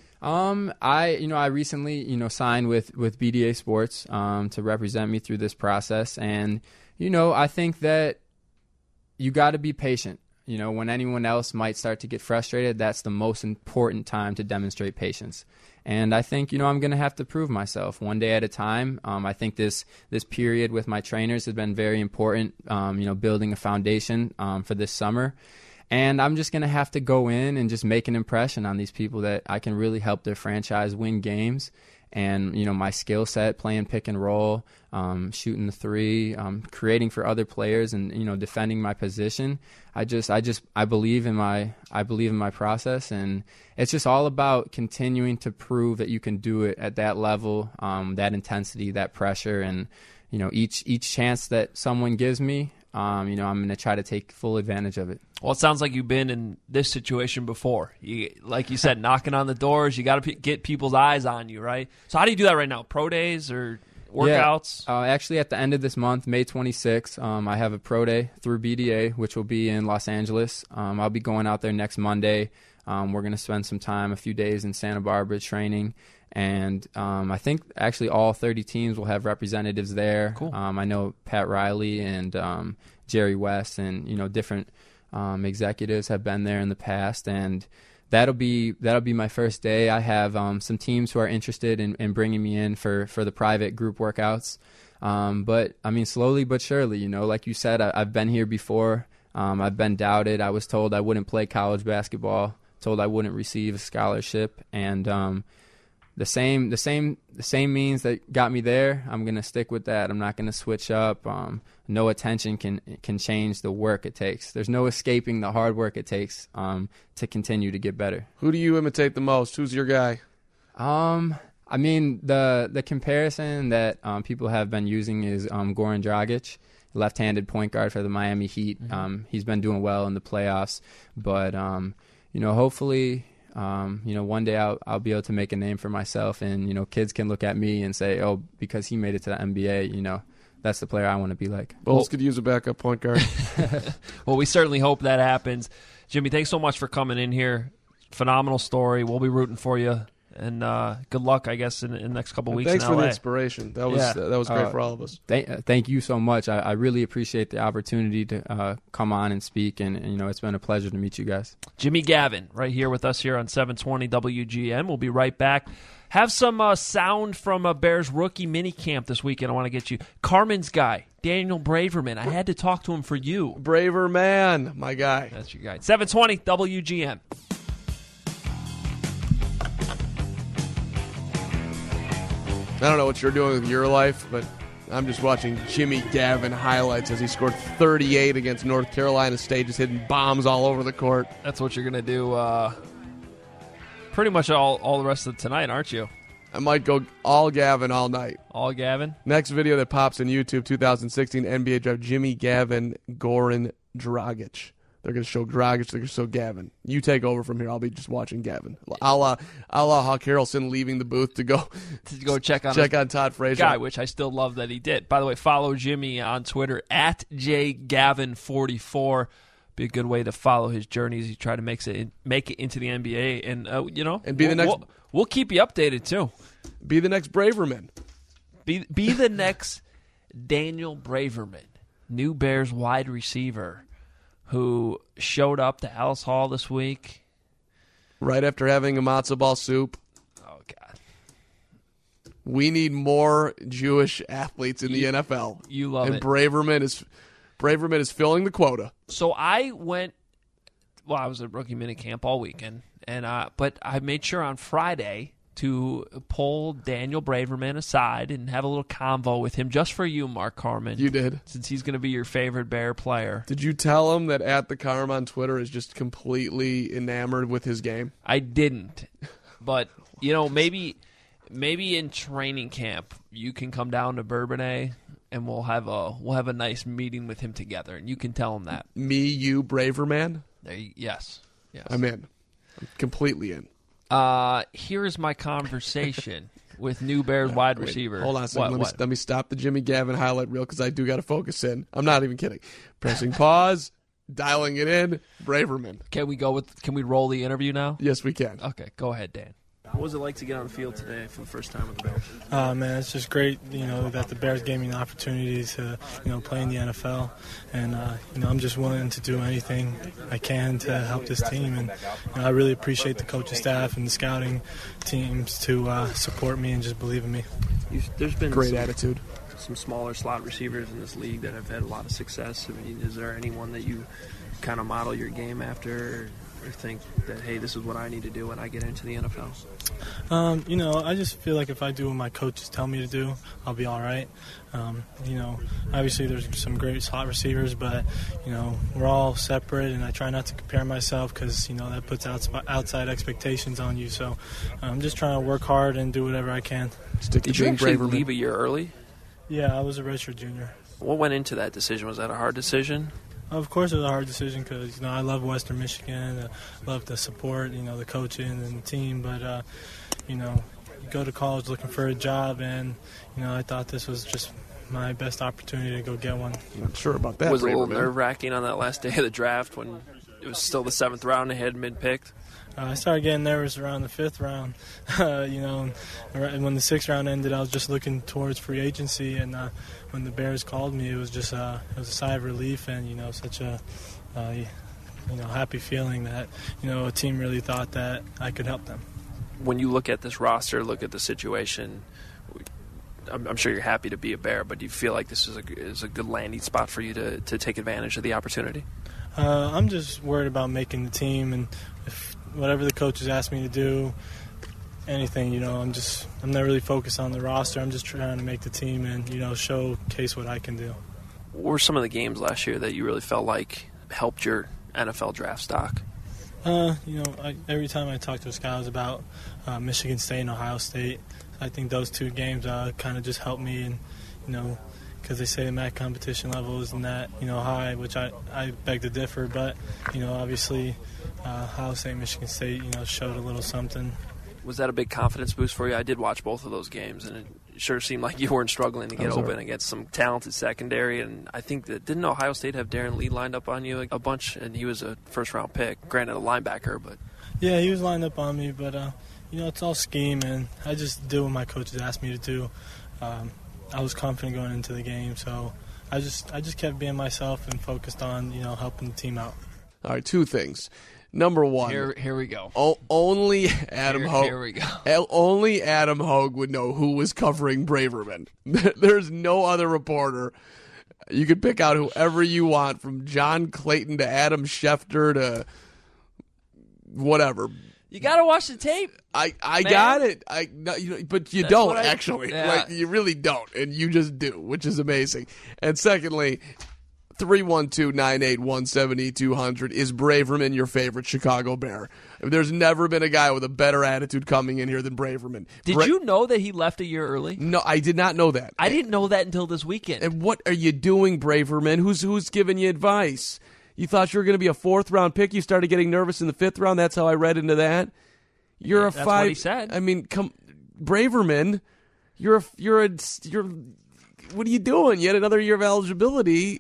I recently, signed with BDA Sports to represent me through this process. And, I think that you got to be patient. When anyone else might start to get frustrated, that's the most important time to demonstrate patience. And I think, I'm going to have to prove myself one day at a time. I think this period with my trainers has been very important, building a foundation for this summer. And I'm just going to have to go in and just make an impression on these people that I can really help their franchise win games. And, my skill set, playing pick and roll, shooting the three, creating for other players and, defending my position. I believe in my process, and it's just all about continuing to prove that you can do it at that level, that intensity, that pressure. And, each chance that someone gives me, I'm going to try to take full advantage of it. Well, it sounds like you've been in this situation before. Like you said, knocking on the doors. You got to get people's eyes on you, right? So how do you do that right now? Pro days or workouts? Yeah, actually, at the end of this month, May 26th, I have a pro day through BDA, which will be in Los Angeles. I'll be going out there next Monday. We're going to spend some time, a few days in Santa Barbara training. And I think actually all 30 teams will have representatives there. Cool. I know Pat Riley and Jerry West and different executives have been there in the past, and that'll be my first day. I have some teams who are interested in bringing me in for the private group workouts. But I mean, slowly but surely, like you said, I've been here before. I've been doubted. I was told I wouldn't play college basketball, told I wouldn't receive a scholarship, and the same means that got me there, I'm going to stick with that. I'm not going to switch up. No attention can change the work it takes. There's no escaping the hard work it takes to continue to get better. Who do you imitate the most? Who's your guy? I mean, the comparison that people have been using is Goran Dragic, left-handed point guard for the Miami Heat. Mm-hmm. He's been doing well in the playoffs, but hopefully one day I'll be able to make a name for myself, and kids can look at me and say, oh, because he made it to the NBA, that's the player I want to be like. Bulls could use a backup point guard. Well, we certainly hope that happens. Jimmy, thanks so much for coming in here. Phenomenal story. We'll be rooting for you, and good luck, I guess, in the next couple weeks. Thanks in for LA. the inspiration. That was great for all of us. Thank you so much. I really appreciate the opportunity to come on and speak, and it's been a pleasure to meet you guys. Jimmy Gavin, right here with us here on 720 WGN. We'll be right back. Have some sound from Bears rookie minicamp this weekend. I want to get you. Carmen's guy, Daniel Braverman. I had to talk to him for you. Braverman, my guy. That's your guy. 720 WGN. I don't know what you're doing with your life, but I'm just watching Jimmy Gavin highlights as he scored 38 against North Carolina State, just hitting bombs all over the court. That's what you're going to do pretty much all the rest of tonight, aren't you? I might go all Gavin all night. All Gavin? Next video that pops on YouTube, 2016 NBA draft, Jimmy Gavin, Goran Dragic. They're going to show Dragic, they're going to show Gavin. You take over from here. I'll be just watching Gavin. A la Hawk Harrelson leaving the booth to go check on Todd Frazier. Guy, which I still love that he did. By the way, follow Jimmy on Twitter at JGavin44. Be a good way to follow his journey as he try to make it into the NBA, and and be the next. We'll keep you updated too. Be the next Braverman. Be the next Daniel Braverman, new Bears wide receiver, who showed up to Alice Hall this week right after having a matzo ball soup. Oh God! We need more Jewish athletes in the NFL. You love it. And Braverman is filling the quota. So I went. Well, I was at rookie minicamp all weekend, and but I made sure on Friday to pull Daniel Braverman aside and have a little convo with him just for you, Mark Carman. You did, since he's going to be your favorite Bear player. Did you tell him that at the Carm on Twitter is just completely enamored with his game? I didn't, but maybe in training camp you can come down to Bourbonnais and we'll have a nice meeting with him together, and you can tell him that. Me, you, Braverman. Yes. I'm in. I'm completely in. Here is my conversation with new Bears wide receiver. Hold on a second. Let me stop the Jimmy Gavin highlight reel because I do got to focus in. I'm not even kidding. Pressing pause, dialing it in. Braverman. Can we roll the interview now? Yes, we can. Okay, go ahead, Dan. What was it like to get on the field today for the first time with the Bears? Man, it's just great, that the Bears gave me the opportunity to, play in the NFL. And, I'm just willing to do anything I can to help this team. And I really appreciate the coaching staff and the scouting teams to support me and just believe in me. There's been great attitude. Some smaller slot receivers in this league that have had a lot of success. I mean, is there anyone that you kind of model your game after or think that, hey, this is what I need to do when I get into the NFL? I just feel like if I do what my coaches tell me to do, I'll be all right. Obviously there's some great slot receivers, but, we're all separate, and I try not to compare myself because, that puts outside expectations on you. So I'm just trying to work hard and do whatever I can. Did you actually leave a year early? Yeah, I was a redshirt junior. What went into that decision? Was that a hard decision? Of course, it was a hard decision because I love Western Michigan, love the support, the coaching and the team. But you go to college looking for a job, and I thought this was just my best opportunity to go get one. Not sure about that. Was it a little nerve-wracking on that last day of the draft when it was still the 7th round and had mid-picked? I started getting nervous around the 5th round. When the 6th round ended, I was just looking towards free agency, and when the Bears called me, it was just it was a sigh of relief, and such a happy feeling that a team really thought that I could help them. When you look at this roster, look at the situation, I'm sure you're happy to be a Bear, but do you feel like this is a good landing spot for you to take advantage of the opportunity? I'm just worried about making the team, and if whatever the coaches ask me to do, anything, I'm not really focused on the roster. I'm just trying to make the team and, showcase what I can do. What were some of the games last year that you really felt like helped your NFL draft stock? Every time I talk to scouts about Michigan State and Ohio State, I think those 2 games kind of just helped me, and, because they say the MAC competition level isn't that, high, which I beg to differ, but, obviously Ohio State, Michigan State, showed a little something. Was that a big confidence boost for you? I did watch both of those games, and it sure seemed like you weren't struggling to get open against some talented secondary. And I think that didn't Ohio State have Darren Lee lined up on you a bunch, and he was a first-round pick, granted a linebacker, but yeah, he was lined up on me, but it's all scheme, and I just did what my coaches asked me to do. I was confident going into the game, so I just kept being myself and focused on helping the team out. All right, 2 things. Number 1, here we go. Only Adam Hogue. Here we go. Only Adam Hogue would know who was covering Braverman. There's no other reporter. You could pick out whoever you want, from John Clayton to Adam Schefter to whatever. You got to watch the tape. I got it. But you don't actually. Yeah. Like, you really don't, and you just do, which is amazing. And secondly, 312-981-7200. Is Braverman your favorite Chicago Bear? There's never been a guy with a better attitude coming in here than Braverman. Did you know that he left a year early? No, I did not know that. I didn't know that until this weekend. And what are you doing, Braverman? Who's giving you advice? You thought you were going to be a 4th-round pick. You started getting nervous in the 5th round. That's how I read into that. You're That's what he said. I mean, Braverman, you're what are you doing? Yet another year of eligibility.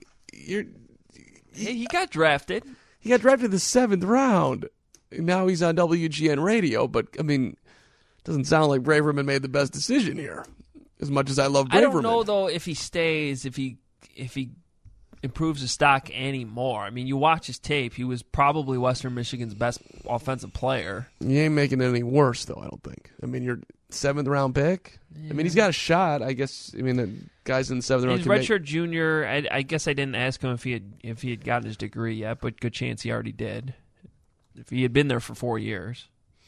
He got drafted. He got drafted in the 7th round. Now he's on WGN radio, but I mean, it doesn't sound like Braverman made the best decision here. As much as I love Braverman, I don't know though if he stays, if he improves his stock anymore. I mean, you watch his tape; he was probably Western Michigan's best offensive player. He ain't making it any worse, though. I don't think. I mean, you're 7th round pick. Yeah. I mean, he's got a shot. I guess. I mean, the guys in the 7th round. He's redshirt junior. I guess I didn't ask him if he had gotten his degree yet, but good chance he already did. If he had been there for 4 years.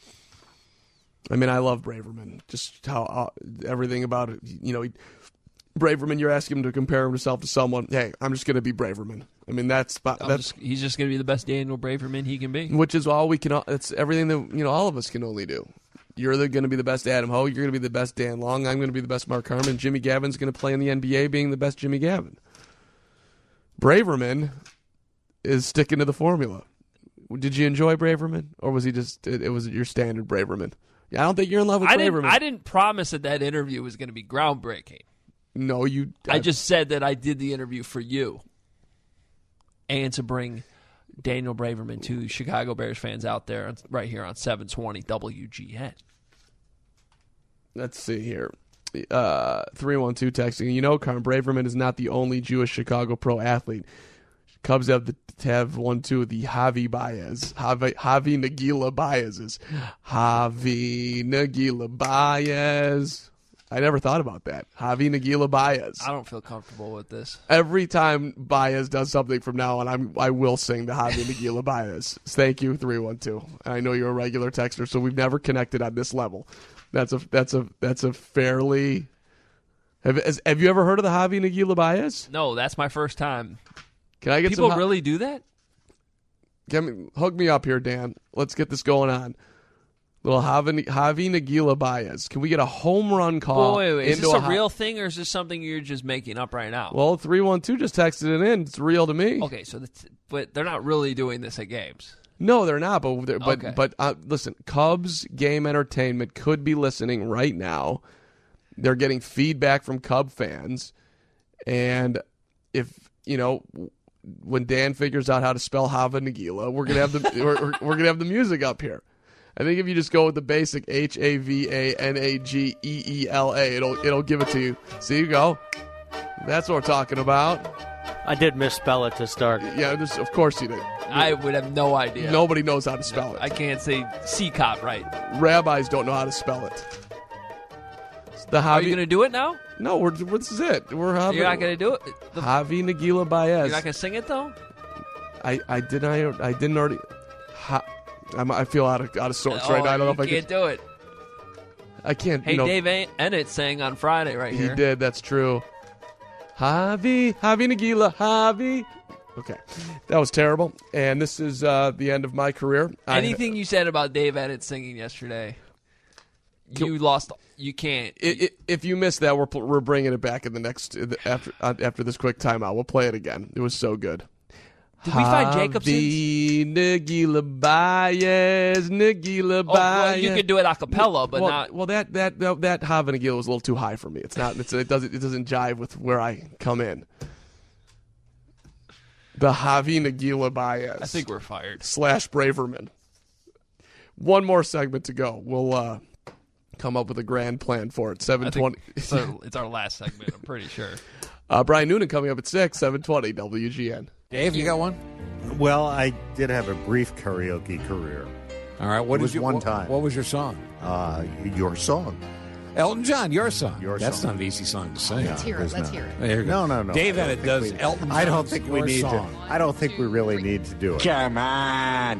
I mean, I love Braverman. Just how everything about it. Braverman, you're asking him to compare himself to someone. Hey, I'm just going to be Braverman. I mean, he's just going to be the best Daniel Braverman he can be. Which is all we can. It's everything that all of us can only do. You're going to be the best Adam Hogue. You're going to be the best Dan Long. I'm going to be the best Mark Harmon. Jimmy Gavin's going to play in the NBA, being the best Jimmy Gavin. Braverman is sticking to the formula. Did you enjoy Braverman, or was he just? It was your standard Braverman. I don't think you're in love with Braverman. I didn't promise that interview was going to be groundbreaking. No, you. I just said that I did the interview for you, and to bring Daniel Braverman to Chicago Bears fans out there, right here on 720 WGN. Let's see here. 312 texting. Carm Braverman is not the only Jewish Chicago pro athlete. Cubs have one too. The Javi Baez, Javi Nagila Baez's, Javi Nagila Baez. I never thought about that. Javi Nagila Baez. I don't feel comfortable with this. Every time Baez does something from now on, I will sing the Javi Nagila Baez. Thank you, 312. And I know you're a regular texter, so we've never connected on this level. That's a fairly. Have you ever heard of the Javi Nagila Baez? No, that's my first time. Can I get people really do that? Hook me up here, Dan. Let's get this going on. Little Javi Nagila Baez. Can we get a home run call? Wait. Is this a real thing, or is this something you're just making up right now? Well, 312 just texted it in. It's real to me. Okay, so but they're not really doing this at games. No, they're not. But listen, Cubs Game Entertainment could be listening right now. They're getting feedback from Cub fans, and if when Dan figures out how to spell Hava Nagila, we're gonna have the we're gonna have the music up here. I think if you just go with the basic HAVANAGEELA, it'll give it to you. So you go. That's what we're talking about. I did misspell it to start. Yeah, of course you did. I would have no idea. Nobody knows how to spell it. I can't say C-Cop right. Rabbis don't know how to spell it. Are you going to do it now? No, this is it. You're not going to do it? Javi Nagila Baez. You're not going to sing it, though? I didn't already... I feel out of sorts right now. I don't know if I can't do it. I can't. Hey, Dave Ennett sang on Friday right here. He did. That's true. Javi Nagila, Javi. Okay, that was terrible. And this is the end of my career. Anything you said about Dave Ennett singing yesterday, you lost. You can't. If you missed that, we're bringing it back in the next after this quick timeout. We'll play it again. It was so good. Did we find Jacobson? Nagila Baez. Well, you could do it a cappella, but not. Well, that Javi Nagila was a little too high for me. It's not. It doesn't jive with where I come in. The Javi Nagila Baez. I think we're fired. / Braverman. One more segment to go. We'll come up with a grand plan for it. 7:20. It's our last segment. I'm pretty sure. Brian Noonan coming up at 6. 7:20 WGN. Dave, you got one? Well, I did have a brief karaoke career. All right. One time. What was your song? Your song. Elton John, your song. That's not an easy song to sing. Let's hear it. There you go. No. Dave Ennett does Elton John's I don't think we need song. to. I don't think we really need to do it. Come on.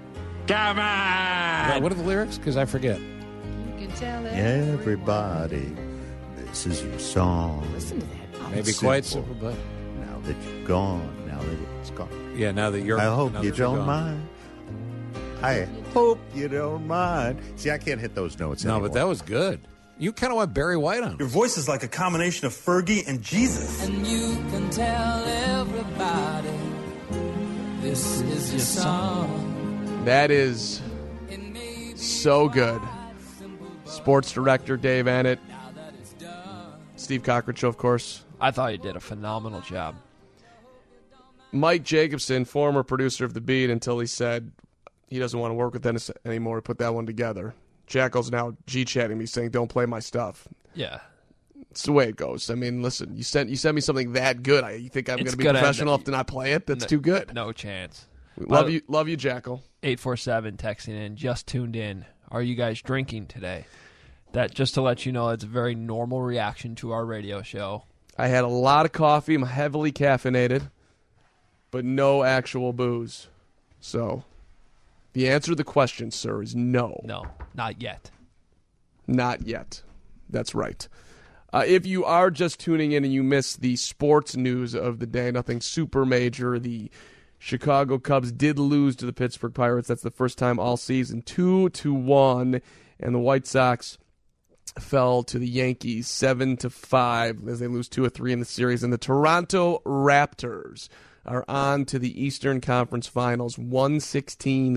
What are the lyrics? Because I forget. You can tell Everybody, this is your song. Listen to that. Maybe quite simple, but now that you're gone, now that it's gone. Yeah, now that you're. I hope now you that you're don't gone. mind. I hope you don't mind. See, I can't hit those notes anymore. But that was good. You kind of went Barry White on it. Your voice is like a combination of Fergie and Jesus. And you can tell everybody this is your song. That is so good. Sports director Dave Ennett. Steve Cockridge, of course. I thought you did a phenomenal job. Mike Jacobson, former producer of The Beat, until he said he doesn't want to work with Dennis anymore, put that one together. Jackal's now G-chatting me saying, don't play my stuff. Yeah. It's the way it goes. I mean, listen, you sent me something that good. You think I'm going to be professional enough to not play it? That's too good. No chance. Love you, Jackal. 847 texting in, just tuned in. Are you guys drinking today? That, just to let you know, it's a very normal reaction to our radio show. I had a lot of coffee. I'm heavily caffeinated, but no actual booze. So the answer to the question, sir, is no. No, not yet. Not yet. That's right. If you are just tuning in and you missed the sports news of the day, nothing super major. The Chicago Cubs did lose to the Pittsburgh Pirates. That's the first time all season, 2-1. And the White Sox fell to the Yankees 7-5 as they lose 2 of 3 in the series. And the Toronto Raptors are on to the Eastern Conference Finals, 116-89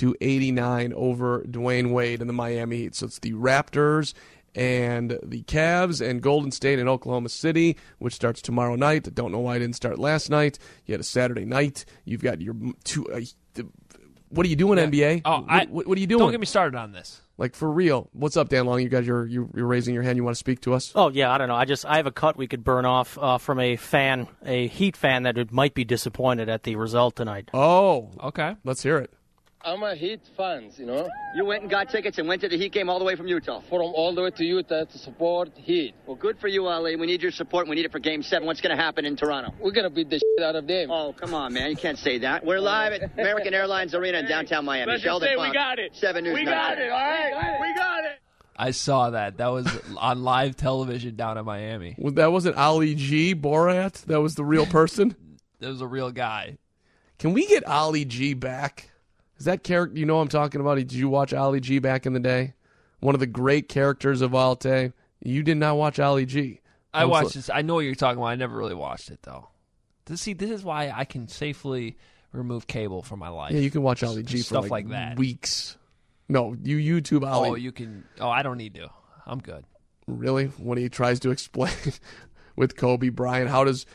over Dwayne Wade and the Miami Heat. So it's the Raptors and the Cavs and Golden State and Oklahoma City, which starts tomorrow night. I don't know why it didn't start last night. You had a Saturday night. You've got your two. What are you doing, NBA? Oh, what are you doing? Don't get me started on this. Like, for real. What's up, Dan Long? You guys, you're raising your hand. You want to speak to us? Oh, yeah, I don't know. I have a cut we could burn off from a Heat fan that might be disappointed at the result tonight. Oh, okay. Let's hear it. I'm a Heat fan, you know. You went and got tickets and went to the Heat game all the way from Utah? From all the way to Utah to support Heat. Well, good for you, Ali. We need your support. We need it for Game 7. What's going to happen in Toronto? We're going to beat the shit out of them. Oh, come on, man. You can't say that. We're live at American Airlines Arena in downtown Miami. Let's just say we got it. 7 News. We got it, all right? We got it. I saw that. That was on live television down in Miami. Well, that wasn't Ali G. Borat? That was the real person? That was a real guy. Can we get Ali G back? Is that character, you know what I'm talking about? Did you watch Ali G back in the day? One of the great characters of all time. You did not watch Ali G. I watched this. I know what you're talking about. I never really watched it, though. This is why I can safely remove cable from my life. Yeah, you can watch Ali G for stuff like that. Weeks. No, you YouTube Ali. Oh, you can. Oh, I don't need to. I'm good. Really? When he tries to explain with Kobe Bryant, how does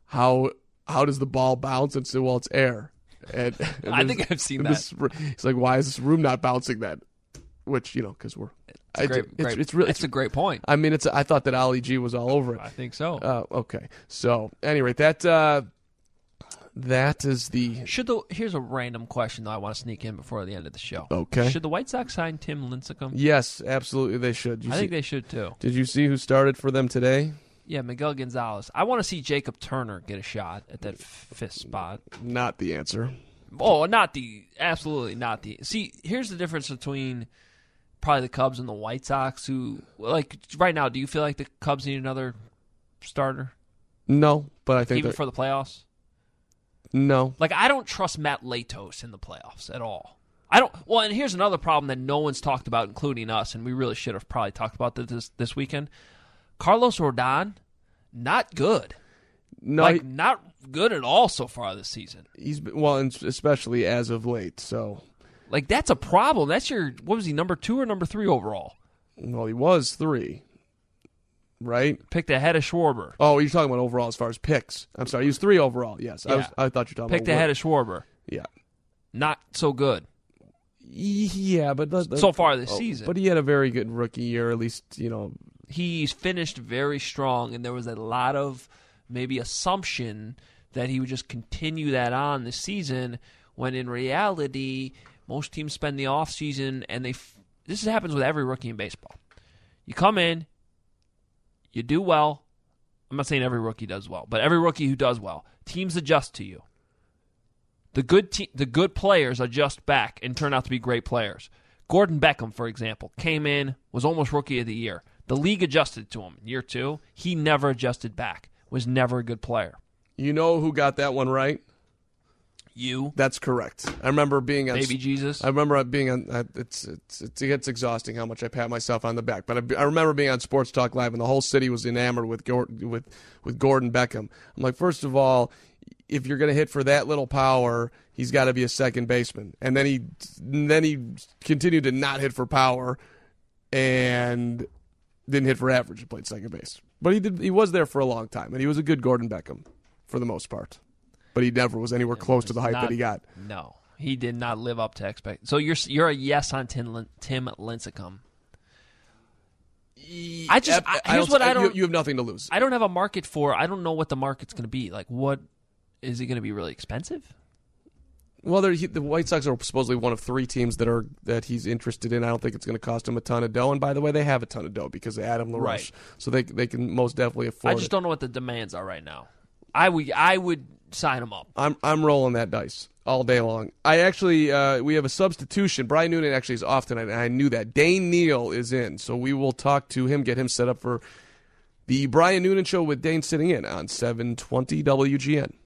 the ball bounce? And so, well, it's air. And I think I've seen that. It's like, why is this room not bouncing then? Which, because we're... It's a great point. I mean, I thought that Ali G was all over it. I think so. Okay. So, anyway, that is the... Here's a random question, though, I want to sneak in before the end of the show. Okay. Should the White Sox sign Tim Lincecum? Yes, absolutely they should. I think they should, too. Did you see who started for them today? Yeah, Miguel Gonzalez. I want to see Jacob Turner get a shot at that fifth spot. Not the answer. Oh, absolutely not the... See, here's the difference between probably the Cubs and the White Sox, who, like, right now, do you feel like the Cubs need another starter? No, but I think even for the playoffs? No. Like, I don't trust Matt Latos in the playoffs at all. I don't... Well, and here's another problem that no one's talked about, including us, and we really should have probably talked about this weekend. Carlos Rodon, not good. No, not good at all so far this season. He's been, well, and especially as of late. So, like, that's a problem. That's what was he, number 2 or number 3 overall? Well, he was 3, right? Picked ahead of Schwarber. Oh, you're talking about overall as far as picks. I'm sorry, he was 3 overall. Yes, yeah. I thought you were talking picked about ahead of Schwarber. Yeah, not so good. Yeah, but so far this season. But he had a very good rookie year, at least He's finished very strong, and there was a lot of maybe assumption that he would just continue that on this season, when in reality, most teams spend the offseason, and this happens with every rookie in baseball. You come in, you do well. I'm not saying every rookie does well, but every rookie who does well, teams adjust to you. The good players adjust back and turn out to be great players. Gordon Beckham, for example, came in, was almost Rookie of the Year. The league adjusted to him. Year 2, he never adjusted back. Was never a good player. You know who got that one right? You. That's correct. I remember being on Baby Jesus. I remember being on. It gets exhausting how much I pat myself on the back. But I remember being on Sports Talk Live, and the whole city was enamored with Gordon Beckham. I'm like, first of all, if you're going to hit for that little power, he's got to be a second baseman. And then he continued to not hit for power, and didn't hit for average. He played second base, but he was there for a long time, and he was a good Gordon Beckham for the most part. But he never was anywhere close to the hype that he got. No, he did not live up to expectations. So you're a yes on Tim Lincecum. You have nothing to lose. I don't have a market for. I don't know what the market's going to be. Like, what is it going to be? Really expensive? Well, the White Sox are supposedly one of 3 teams that he's interested in. I don't think it's going to cost him a ton of dough. And by the way, they have a ton of dough because of Adam LaRoche, right. So they can most definitely afford it. I just don't know what the demands are right now. I would sign him up. I'm rolling that dice all day long. I actually we have a substitution. Brian Noonan actually is off tonight, and I knew that. Dane Neal is in, so we will talk to him, get him set up for the Brian Noonan Show with Dane sitting in on 720 WGN.